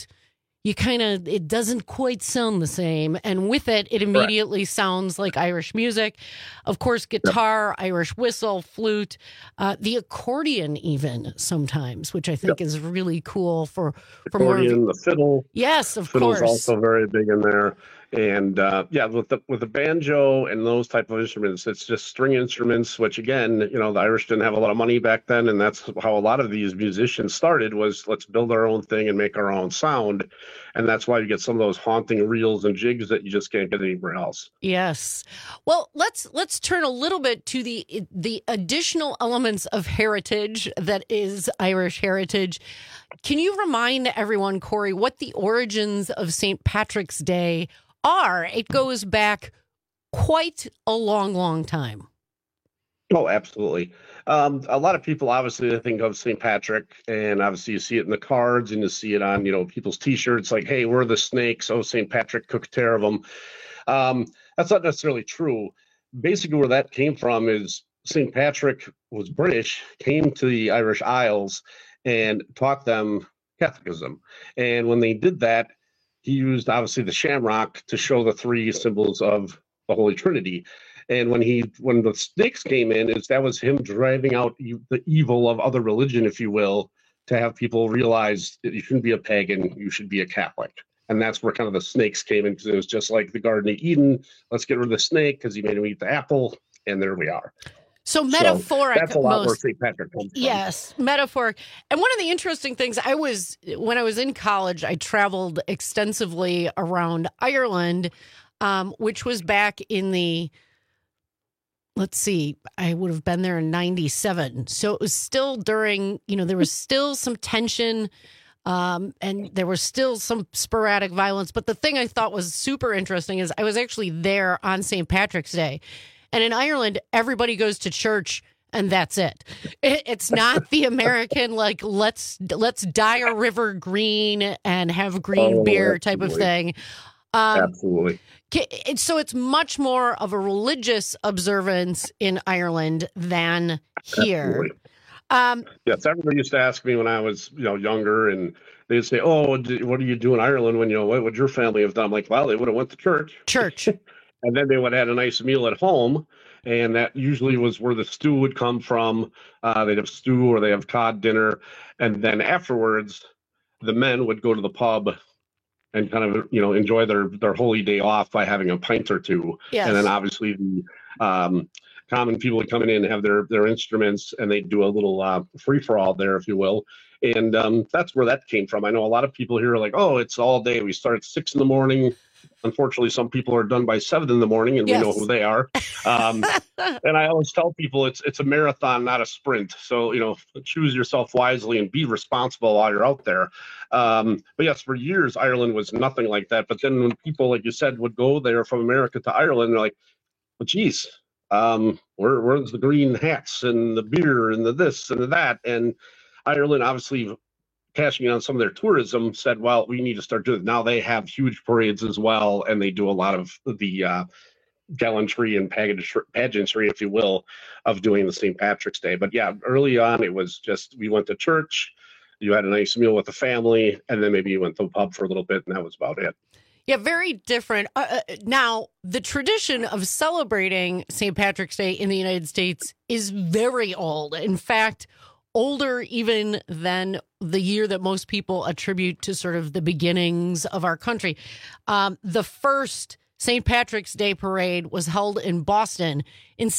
it doesn't quite sound the same. And with it, it immediately sounds like Irish music. Of course, guitar, Irish whistle, flute, the accordion even sometimes, which I think is really cool for accordion, more. The fiddle. Yes, of Fiddle's course. also very big in there. And with the banjo and those type of instruments, it's just string instruments, which again, the Irish didn't have a lot of money back then. And that's how a lot of these musicians started was let's build our own thing and make our own sound. And that's why you get some of those haunting reels and jigs that you just can't get anywhere else. Yes. Well, let's turn a little bit to the additional elements of heritage that is Irish heritage. Can you remind everyone, Corey, what the origins of St. Patrick's Day are? It goes back quite a long, long time. Oh, absolutely. A lot of people obviously think of St. Patrick, and obviously you see it in the cards and you see it on, people's T-shirts like, hey, we're the snakes. Oh, St. Patrick took care of them. That's not necessarily true. Basically, where that came from is St. Patrick was British, came to the Irish Isles and taught them Catholicism. And when they did that, he used obviously the shamrock to show the three symbols of the Holy Trinity. And when the snakes came in, that was him driving out the evil of other religion, if you will, to have people realize that you shouldn't be a pagan, you should be a Catholic. And that's where kind of the snakes came in, because it was just like the Garden of Eden. Let's get rid of the snake because he made him eat the apple, and there we are. So metaphoric. That's a lot where St. Patrick comes from. Yes, metaphoric. And one of the interesting things, when I was in college, I traveled extensively around Ireland, which was back in the, I would have been there in 97. So it was still during, there was still some tension, and there was still some sporadic violence. But the thing I thought was super interesting is I was actually there on St. Patrick's Day. And in Ireland, everybody goes to church and that's it. It's not the American, like, let's dye a river green and have green beer type of thing. Absolutely. So it's much more of a religious observance in Ireland than here. Yes, everybody used to ask me when I was, younger, and they'd say, "Oh, what do you do in Ireland when what would your family have done?" I'm like, "Well, they would have went to church, and then they would have had a nice meal at home, and that usually was where the stew would come from. They'd have stew or they have cod dinner, and then afterwards, the men would go to the pub and kind of, enjoy their holy day off by having a pint or two. Yes. And then obviously the common people would come in and have their instruments, and they'd do a little free-for-all there, if you will. And that's where that came from. I know a lot of people here are like, oh, it's all day. We start at 6 a.m. Unfortunately, some people are done by 7 a.m, and we know who they are. And I always tell people it's a marathon, not a sprint. So, choose yourself wisely and be responsible while you're out there. But yes, for years, Ireland was nothing like that. But then when people, like you said, would go there from America to Ireland, they're like, well, geez, where's the green hats and the beer and the this and the that? And Ireland, obviously, cashing in on some of their tourism, said, well, we need to start doing it. Now they have huge parades as well, and they do a lot of the gallantry and pageantry, if you will, of doing the St. Patrick's Day. But yeah, early on, it was just, we went to church, you had a nice meal with the family, and then maybe you went to the pub for a little bit, and that was about it. Yeah, very different. Now, the tradition of celebrating St. Patrick's Day in the United States is very old. In fact, older even than the year that most people attribute to sort of the beginnings of our country. The first St. Patrick's Day parade was held in Boston in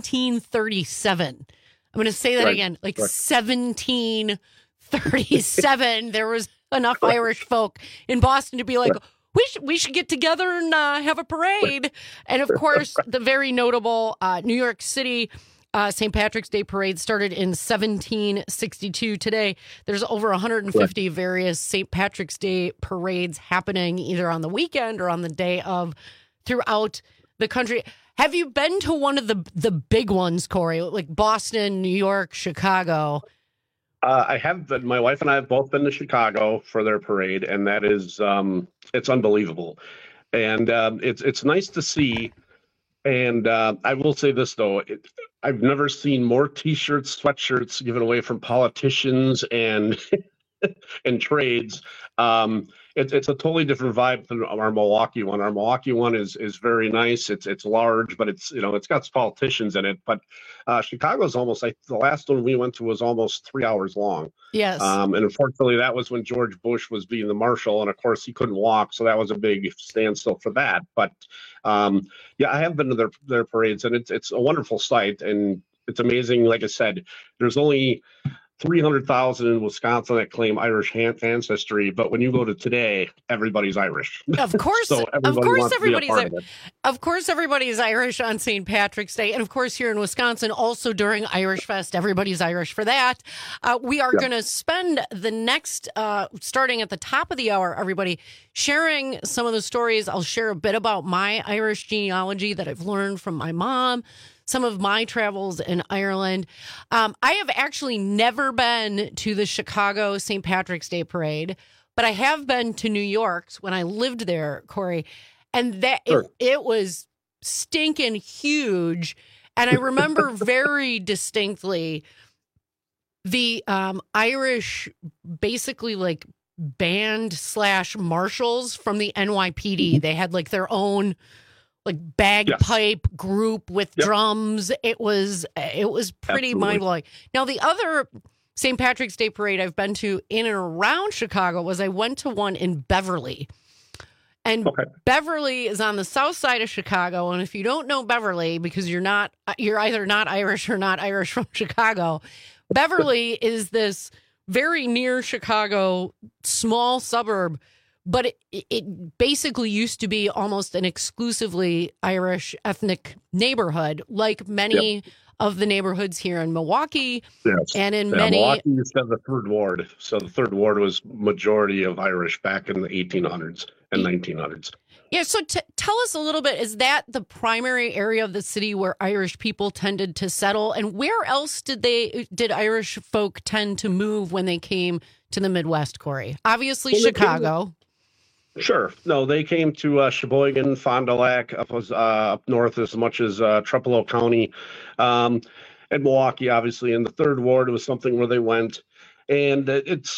1737. I'm going to say that again, 1737. There was enough Irish folk in Boston to be like, we should get together and have a parade. And of course, the very notable New York City St. Patrick's Day parade started in 1762. Today, there's over 150 various St. Patrick's Day parades happening either on the weekend or on the day of throughout the country. Have you been to one of the big ones, Corey, like Boston, New York, Chicago? I have been. My wife and I have both been to Chicago for their parade, and that is it's unbelievable, and it's nice to see. And I will say this though, I've never seen more T-shirts, sweatshirts given away from politicians and and trades. It's a totally different vibe than our Milwaukee one. Our Milwaukee one is very nice. It's large, but it's got politicians in it. But Chicago's almost like the last one we went to was almost 3 hours long. Yes. And unfortunately, that was when George Bush was being the marshal, and of course he couldn't walk, so that was a big standstill for that. But yeah, I have been to their parades, and it's a wonderful sight, and it's amazing. Like I said, there's only 300,000 in Wisconsin that claim Irish ancestry, but when you go to today, everybody's Irish. Of course, so of course, everybody's Irish on St. Patrick's Day, and of course, here in Wisconsin, also during Irish Fest, everybody's Irish for that. We are going to spend the next, starting at the top of the hour, everybody sharing some of the stories. I'll share a bit about my Irish genealogy that I've learned from my mom. Some of my travels in Ireland. I have actually never been to the Chicago St. Patrick's Day Parade, but I have been to New York when I lived there, Corey, and that it was stinking huge. And I remember very distinctly the Irish, basically like band / marshals from the NYPD. They had like their own like bagpipe group with drums. It was pretty mind-blowing. Now, the other St. Patrick's Day parade I've been to in and around Chicago was I went to one in Beverly. And Beverly is on the south side of Chicago. And if you don't know Beverly, because you're either not Irish or not Irish from Chicago, Beverly is this very near Chicago small suburb. But it basically used to be almost an exclusively Irish ethnic neighborhood, like many of the neighborhoods here in Milwaukee. Yes. And in many... Milwaukee used to have the Third Ward. So the Third Ward was majority of Irish back in the 1800s and 1900s. Yeah, so tell us a little bit, is that the primary area of the city where Irish people tended to settle? And where else did Irish folk tend to move when they came to the Midwest, Corey? Obviously, Chicago. Sure. No, they came to Sheboygan, Fond du Lac, up north as much as Trepalow County, and Milwaukee, obviously. In the Third Ward, it was something where they went. And it's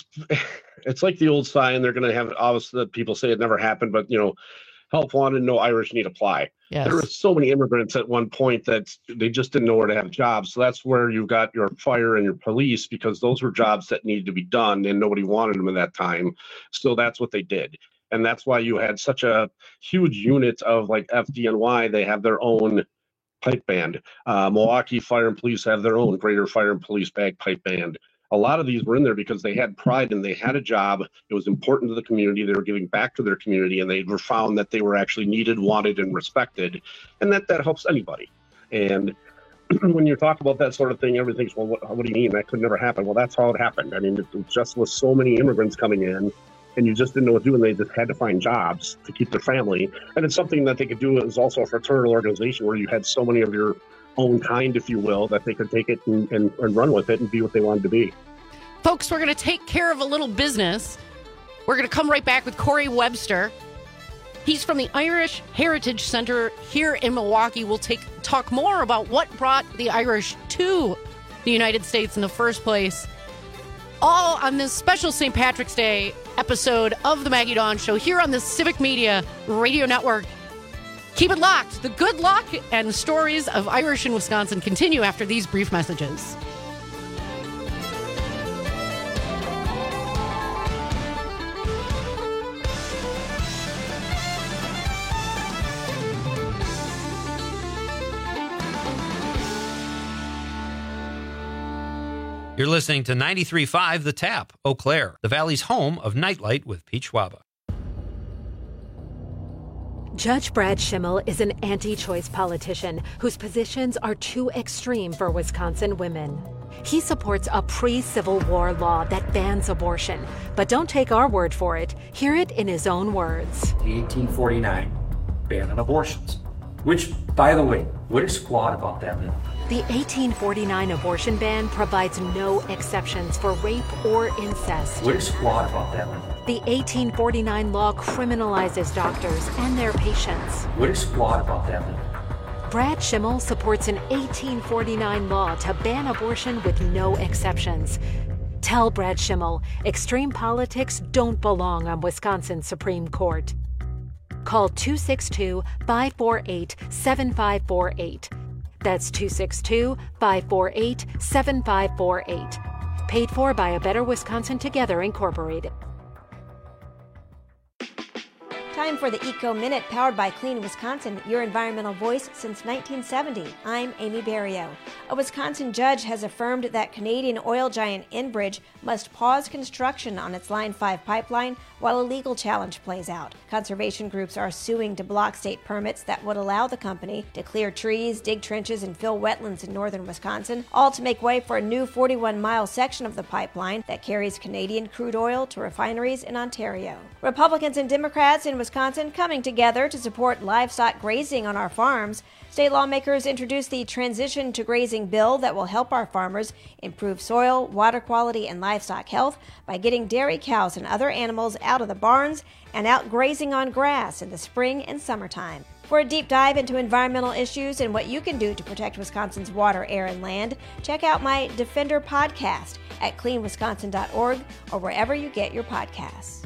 like the old sign. They're going to have, obviously, that people say it never happened, but, help wanted, no Irish need apply. Yes. There were so many immigrants at one point that they just didn't know where to have jobs. So that's where you got your fire and your police, because those were jobs that needed to be done, and nobody wanted them at that time. So that's what they did. And that's why you had such a huge unit of like FDNY. They have their own pipe band. Milwaukee Fire and Police have their own Greater Fire and Police bagpipe band. A lot of these were in there because they had pride and they had a job. It was important to the community. They were giving back to their community, and they were found that they were actually needed, wanted, and respected. And that helps anybody. And when you talk about that sort of thing, everyone thinks, well, what do you mean? That could never happen. Well, that's how it happened. I mean, it just was so many immigrants coming in, and you just didn't know what to do, and they just had to find jobs to keep their family. And it's something that they could do. It was also a fraternal organization where you had so many of your own kind, if you will, that they could take it and run with it and be what they wanted to be. Folks, we're going to take care of a little business. We're going to come right back with Corey Webster. He's from the Irish Heritage Center here in Milwaukee. We'll talk more about what brought the Irish to the United States in the first place. All on this special St. Patrick's Day episode of the Maggie Dawn Show here on the Civic Media Radio Network. Keep it locked. The good luck and stories of Irish in Wisconsin continue after these brief messages. You're You're listening to 93.5 The Tap, Eau Claire, the Valley's home of Nightlight with Pete Schwaba. Judge Brad Schimmel is an anti-choice politician whose positions are too extreme for Wisconsin women. He supports a pre-Civil War law that bans abortion. But don't take our word for it. Hear it in his own words. The 1849 ban on abortions, which, by the way, what is flawed about that law? The 1849 abortion ban provides no exceptions for rape or incest. What is flawed about that law? The 1849 law criminalizes doctors and their patients. What is flawed about that law? Brad Schimmel supports an 1849 law to ban abortion with no exceptions. Tell Brad Schimmel extreme politics don't belong on Wisconsin's Supreme Court. Call 262-548-7548. That's 262-548-7548. Paid for by A Better Wisconsin Together, Incorporated. Time for the Eco Minute, powered by Clean Wisconsin, your environmental voice since 1970. I'm Amy Barrio. A Wisconsin judge has affirmed that Canadian oil giant Enbridge must pause construction on its Line 5 pipeline while a legal challenge plays out. Conservation groups are suing to block state permits that would allow the company to clear trees, dig trenches, and fill wetlands in northern Wisconsin, all to make way for a new 41-mile section of the pipeline that carries Canadian crude oil to refineries in Ontario. Republicans and Democrats in Wisconsin coming together to support livestock grazing on our farms. State lawmakers introduced the Transition to Grazing bill that will help our farmers improve soil, water quality, and livestock health by getting dairy cows and other animals out of the barns and out grazing on grass in the spring and summertime. For a deep dive into environmental issues and what you can do to protect Wisconsin's water, air, and land, check out my Defender podcast at cleanwisconsin.org or wherever you get your podcasts.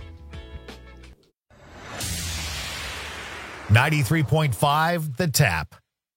93.5 The Tap.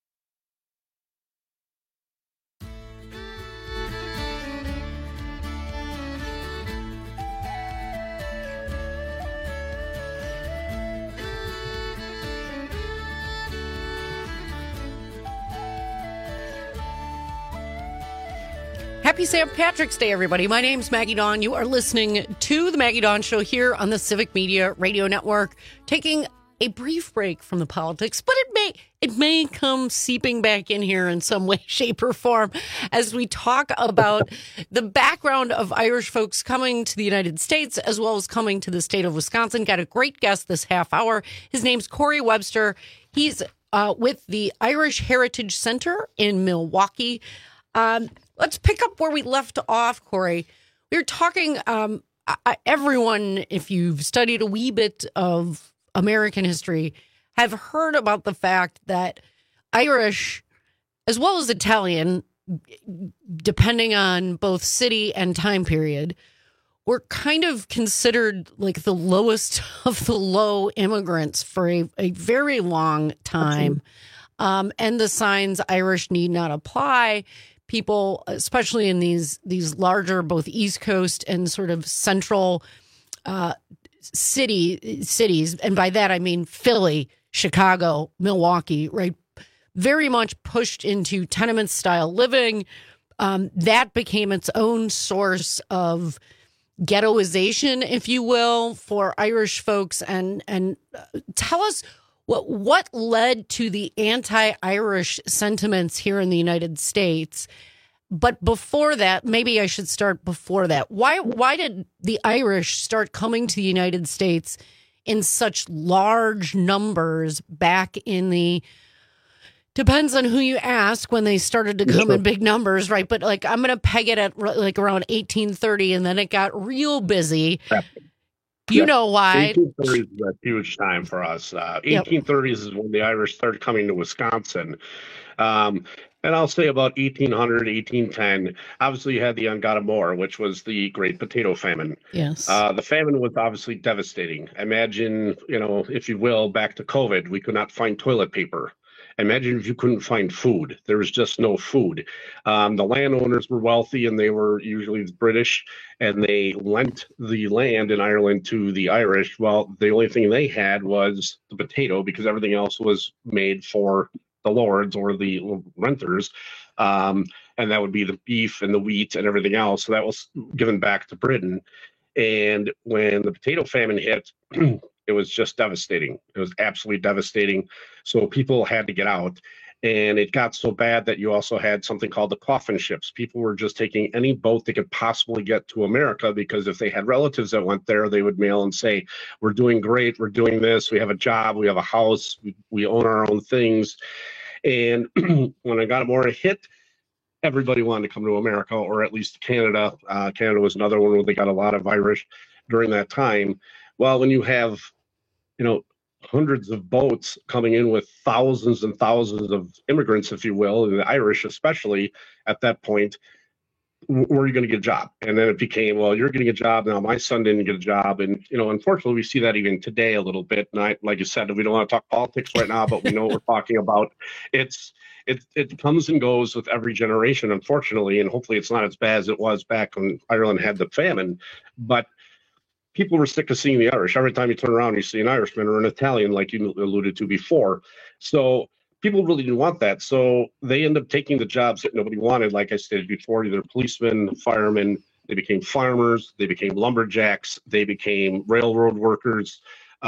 Happy St. Patrick's Day, everybody. My name's Maggie Dawn. You are listening to The Maggie Dawn Show here on the Civic Media Radio Network, taking a brief break from the politics, but it may come seeping back in here in some way, shape, or form as we talk about the background of Irish folks coming to the United States as well as coming to the state of Wisconsin. Got a great guest this half hour. His name's Corey Webster. He's with the Irish Heritage Center in Milwaukee. Let's pick up where we left off, Corey. We were talking, everyone, if you've studied a wee bit of American history, have heard about the fact that Irish, as well as Italian, depending on both city and time period, were kind of considered like the lowest of the low immigrants for a very long time. And the signs Irish need not apply. People, especially in these larger, both East Coast and sort of central cities, and by that I mean Philly, Chicago, Milwaukee, right? Very much pushed into tenement style living. That became its own source of ghettoization, if you will, for Irish folks. And tell us what led to the anti-Irish sentiments here in the United States. But before that, maybe I should start before that. Why did the Irish start coming to the United States in such large numbers back in the, depends on who you ask when they started to come in big numbers, right? But like, I'm going to peg it at like around 1830, and then it got real busy. You know why. 1830s is a huge time for us. 1830s is when the Irish started coming to Wisconsin. And I'll say about 1800, 1810, obviously you had the Angada Moor, which was the Great Potato Famine. Yes. The famine was obviously devastating. Imagine, if you will, back to COVID, we could not find toilet paper. Imagine if you couldn't find food. There was just no food. The landowners were wealthy, and they were usually the British, and they lent the land in Ireland to the Irish. Well, the only thing they had was the potato, because everything else was made for the lords or the renters. And and that would be the beef and the wheat and everything else. So that was given back to Britain. And when the potato famine hit, it was just devastating. It was absolutely devastating. So people had to get out. And it got so bad that you also had something called the coffin ships. People were just taking any boat they could possibly get to America, because if they had relatives that went there, they would mail and say, we're doing great, we're doing this, we have a job, we have a house, we own our own things. And when I got more hit, everybody wanted to come to America, or at least Canada. Canada was another one where they got a lot of Irish during that time. Well, when you have, hundreds of boats coming in with thousands and thousands of immigrants, if you will, and the Irish especially at that point, where are you going to get a job? And then it became, well, you're getting a job now. My son didn't get a job. And, unfortunately, we see that even today a little bit. And like you said, we don't want to talk politics right now, but we know what we're talking about. It comes and goes with every generation, unfortunately, and hopefully it's not as bad as it was back when Ireland had the famine. But people were sick of seeing the Irish. Every time you turn around, you see an Irishman or an Italian, like you alluded to before. So people really didn't want that. So they end up taking the jobs that nobody wanted. Like I stated before, either policemen, firemen, they became farmers, they became lumberjacks, they became railroad workers,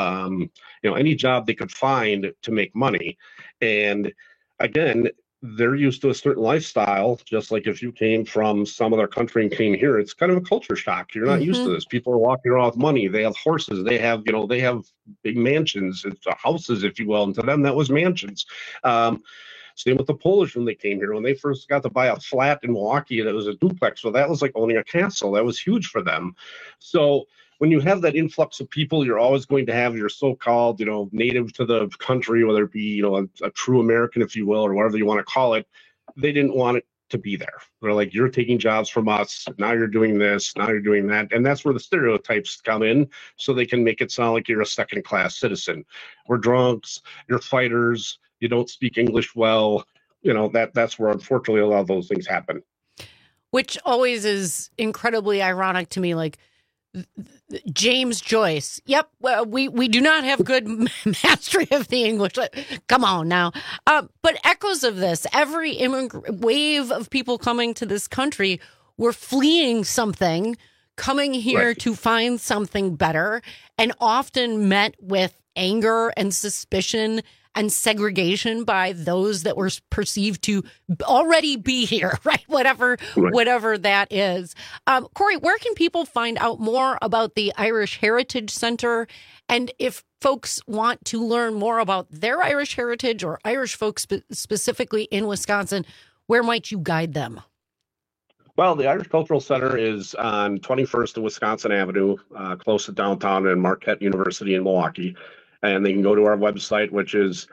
any job they could find to make money. And again, they're used to a certain lifestyle, just like if you came from some other country and came here, it's kind of a culture shock. You're not used to this. People are walking around with money. They have horses. They have big mansions, it's houses, if you will. And to them, that was mansions. Same with the Polish when they came here. When they first got to buy a flat in Milwaukee, and it was a duplex. So that was like owning a castle. That was huge for them. So when you have that influx of people, you're always going to have your so-called, native to the country, whether it be, a true American, if you will, or whatever you want to call it. They didn't want it to be there. They're like, you're taking jobs from us. Now you're doing this. Now you're doing that. And that's where the stereotypes come in, so they can make it sound like you're a second-class citizen. We're drunks. You're fighters. You don't speak English well. That's where, unfortunately, a lot of those things happen. Which always is incredibly ironic to me. Like, James Joyce. Yep. Well, we do not have good mastery of the English. Come on now. But echoes of this, every wave of people coming to this country were fleeing something, coming here to find something better, and often met with anger and suspicion and segregation by those that were perceived to already be here, right? Whatever that is. Corey, where can people find out more about the Irish Heritage Center? And if folks want to learn more about their Irish heritage or Irish folks specifically in Wisconsin, where might you guide them? Well, the Irish Cultural Center is on 21st and Wisconsin Avenue, close to downtown and Marquette University in Milwaukee. And they can go to our website, which is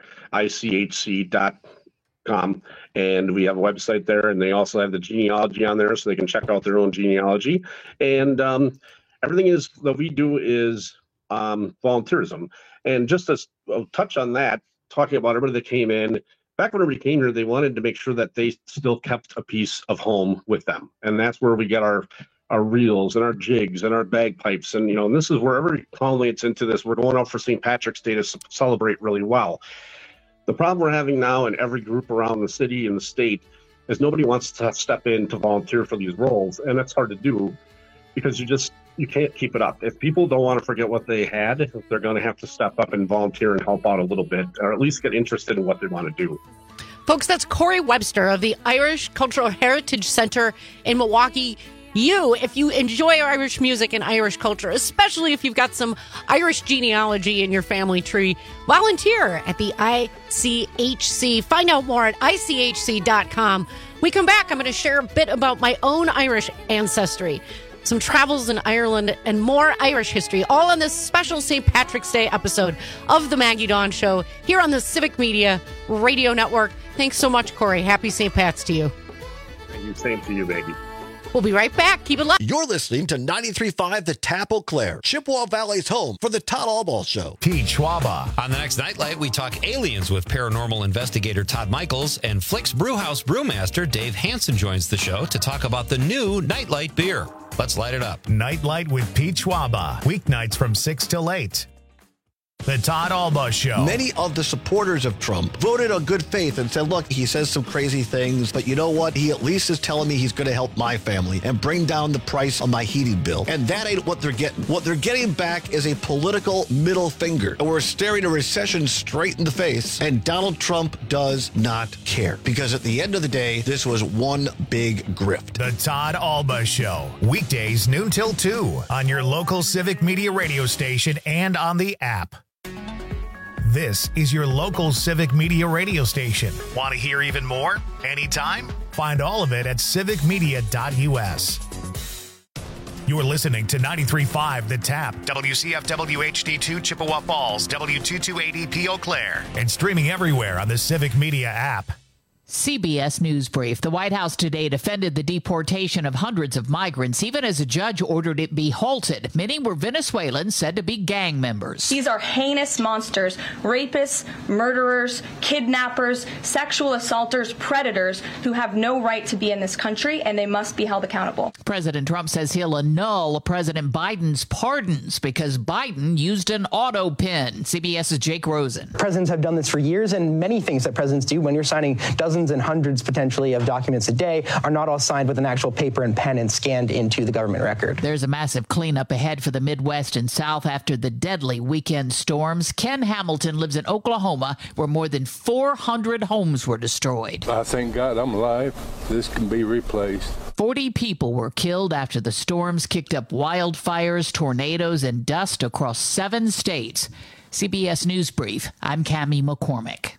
ICHC.com. And we have a website there. And they also have the genealogy on there, so they can check out their own genealogy. And everything that we do is volunteerism. And just to touch on that, talking about everybody that came in, back when everybody came here, they wanted to make sure that they still kept a piece of home with them. And that's where we get our reels and our jigs and our bagpipes. And, and this is where every culminates into this. We're going out for St. Patrick's Day to celebrate really well. The problem we're having now in every group around the city and the state is nobody wants to step in to volunteer for these roles. And that's hard to do because you can't keep it up. If people don't want to forget what they had, they're going to have to step up and volunteer and help out a little bit, or at least get interested in what they want to do. Folks, that's Corey Webster of the Irish Cultural Heritage Center in Milwaukee. If you enjoy Irish music and Irish culture, especially if you've got some Irish genealogy in your family tree, volunteer at the ICHC. Find out more at ICHC.com. We come back, I'm going to share a bit about my own Irish ancestry, some travels in Ireland, and more Irish history, all on this special St. Patrick's Day episode of The Maggie Dawn Show here on the Civic Media Radio Network. Thanks so much, Corey. Happy St. Pat's to you. Thank you. Same to you, Maggie. We'll be right back. Keep it live. You're listening to 93.5 The Tap Eau Claire, Chippewa Valley's home for the Todd Albaugh Show. Pete Schwaba. On the next Nightlight, we talk aliens with paranormal investigator Todd Michaels, and Flick's Brewhouse brewmaster Dave Hansen joins the show to talk about the new Nightlight beer. Let's light it up. Nightlight with Pete Schwaba. Weeknights from 6 till 8. The Todd Alba Show. Many of the supporters of Trump voted on good faith and said, look, he says some crazy things, but you know what? He at least is telling me he's going to help my family and bring down the price on my heating bill. And that ain't what they're getting. What they're getting back is a political middle finger. And we're staring a recession straight in the face. And Donald Trump does not care. Because at the end of the day, this was one big grift. The Todd Alba Show. Weekdays noon till 2 on your local Civic Media radio station and on the app. This is your local Civic Media radio station. Want to hear even more? Anytime? Find all of it at civicmedia.us. You're listening to 93.5 The Tap, WCFW HD2 Chippewa Falls, W228EP Eau Claire, and streaming everywhere on the Civic Media app. CBS News Brief. The White House today defended the deportation of hundreds of migrants, even as a judge ordered it be halted. Many were Venezuelans said to be gang members. These are heinous monsters, rapists, murderers, kidnappers, sexual assaulters, predators who have no right to be in this country, and they must be held accountable. President Trump says he'll annul President Biden's pardons because Biden used an auto pen. CBS's Jake Rosen. Presidents have done this for years, and many things that presidents do when you're signing dozens and hundreds potentially of documents a day are not all signed with an actual paper and pen and scanned into the government record. There's a massive cleanup ahead for the Midwest and South after the deadly weekend storms. Ken Hamilton lives in Oklahoma, where more than 400 homes were destroyed. I thank God I'm alive. This can be replaced. 40 people were killed after the storms kicked up wildfires, tornadoes, and dust across 7 states. CBS News Brief, I'm Cammie McCormick.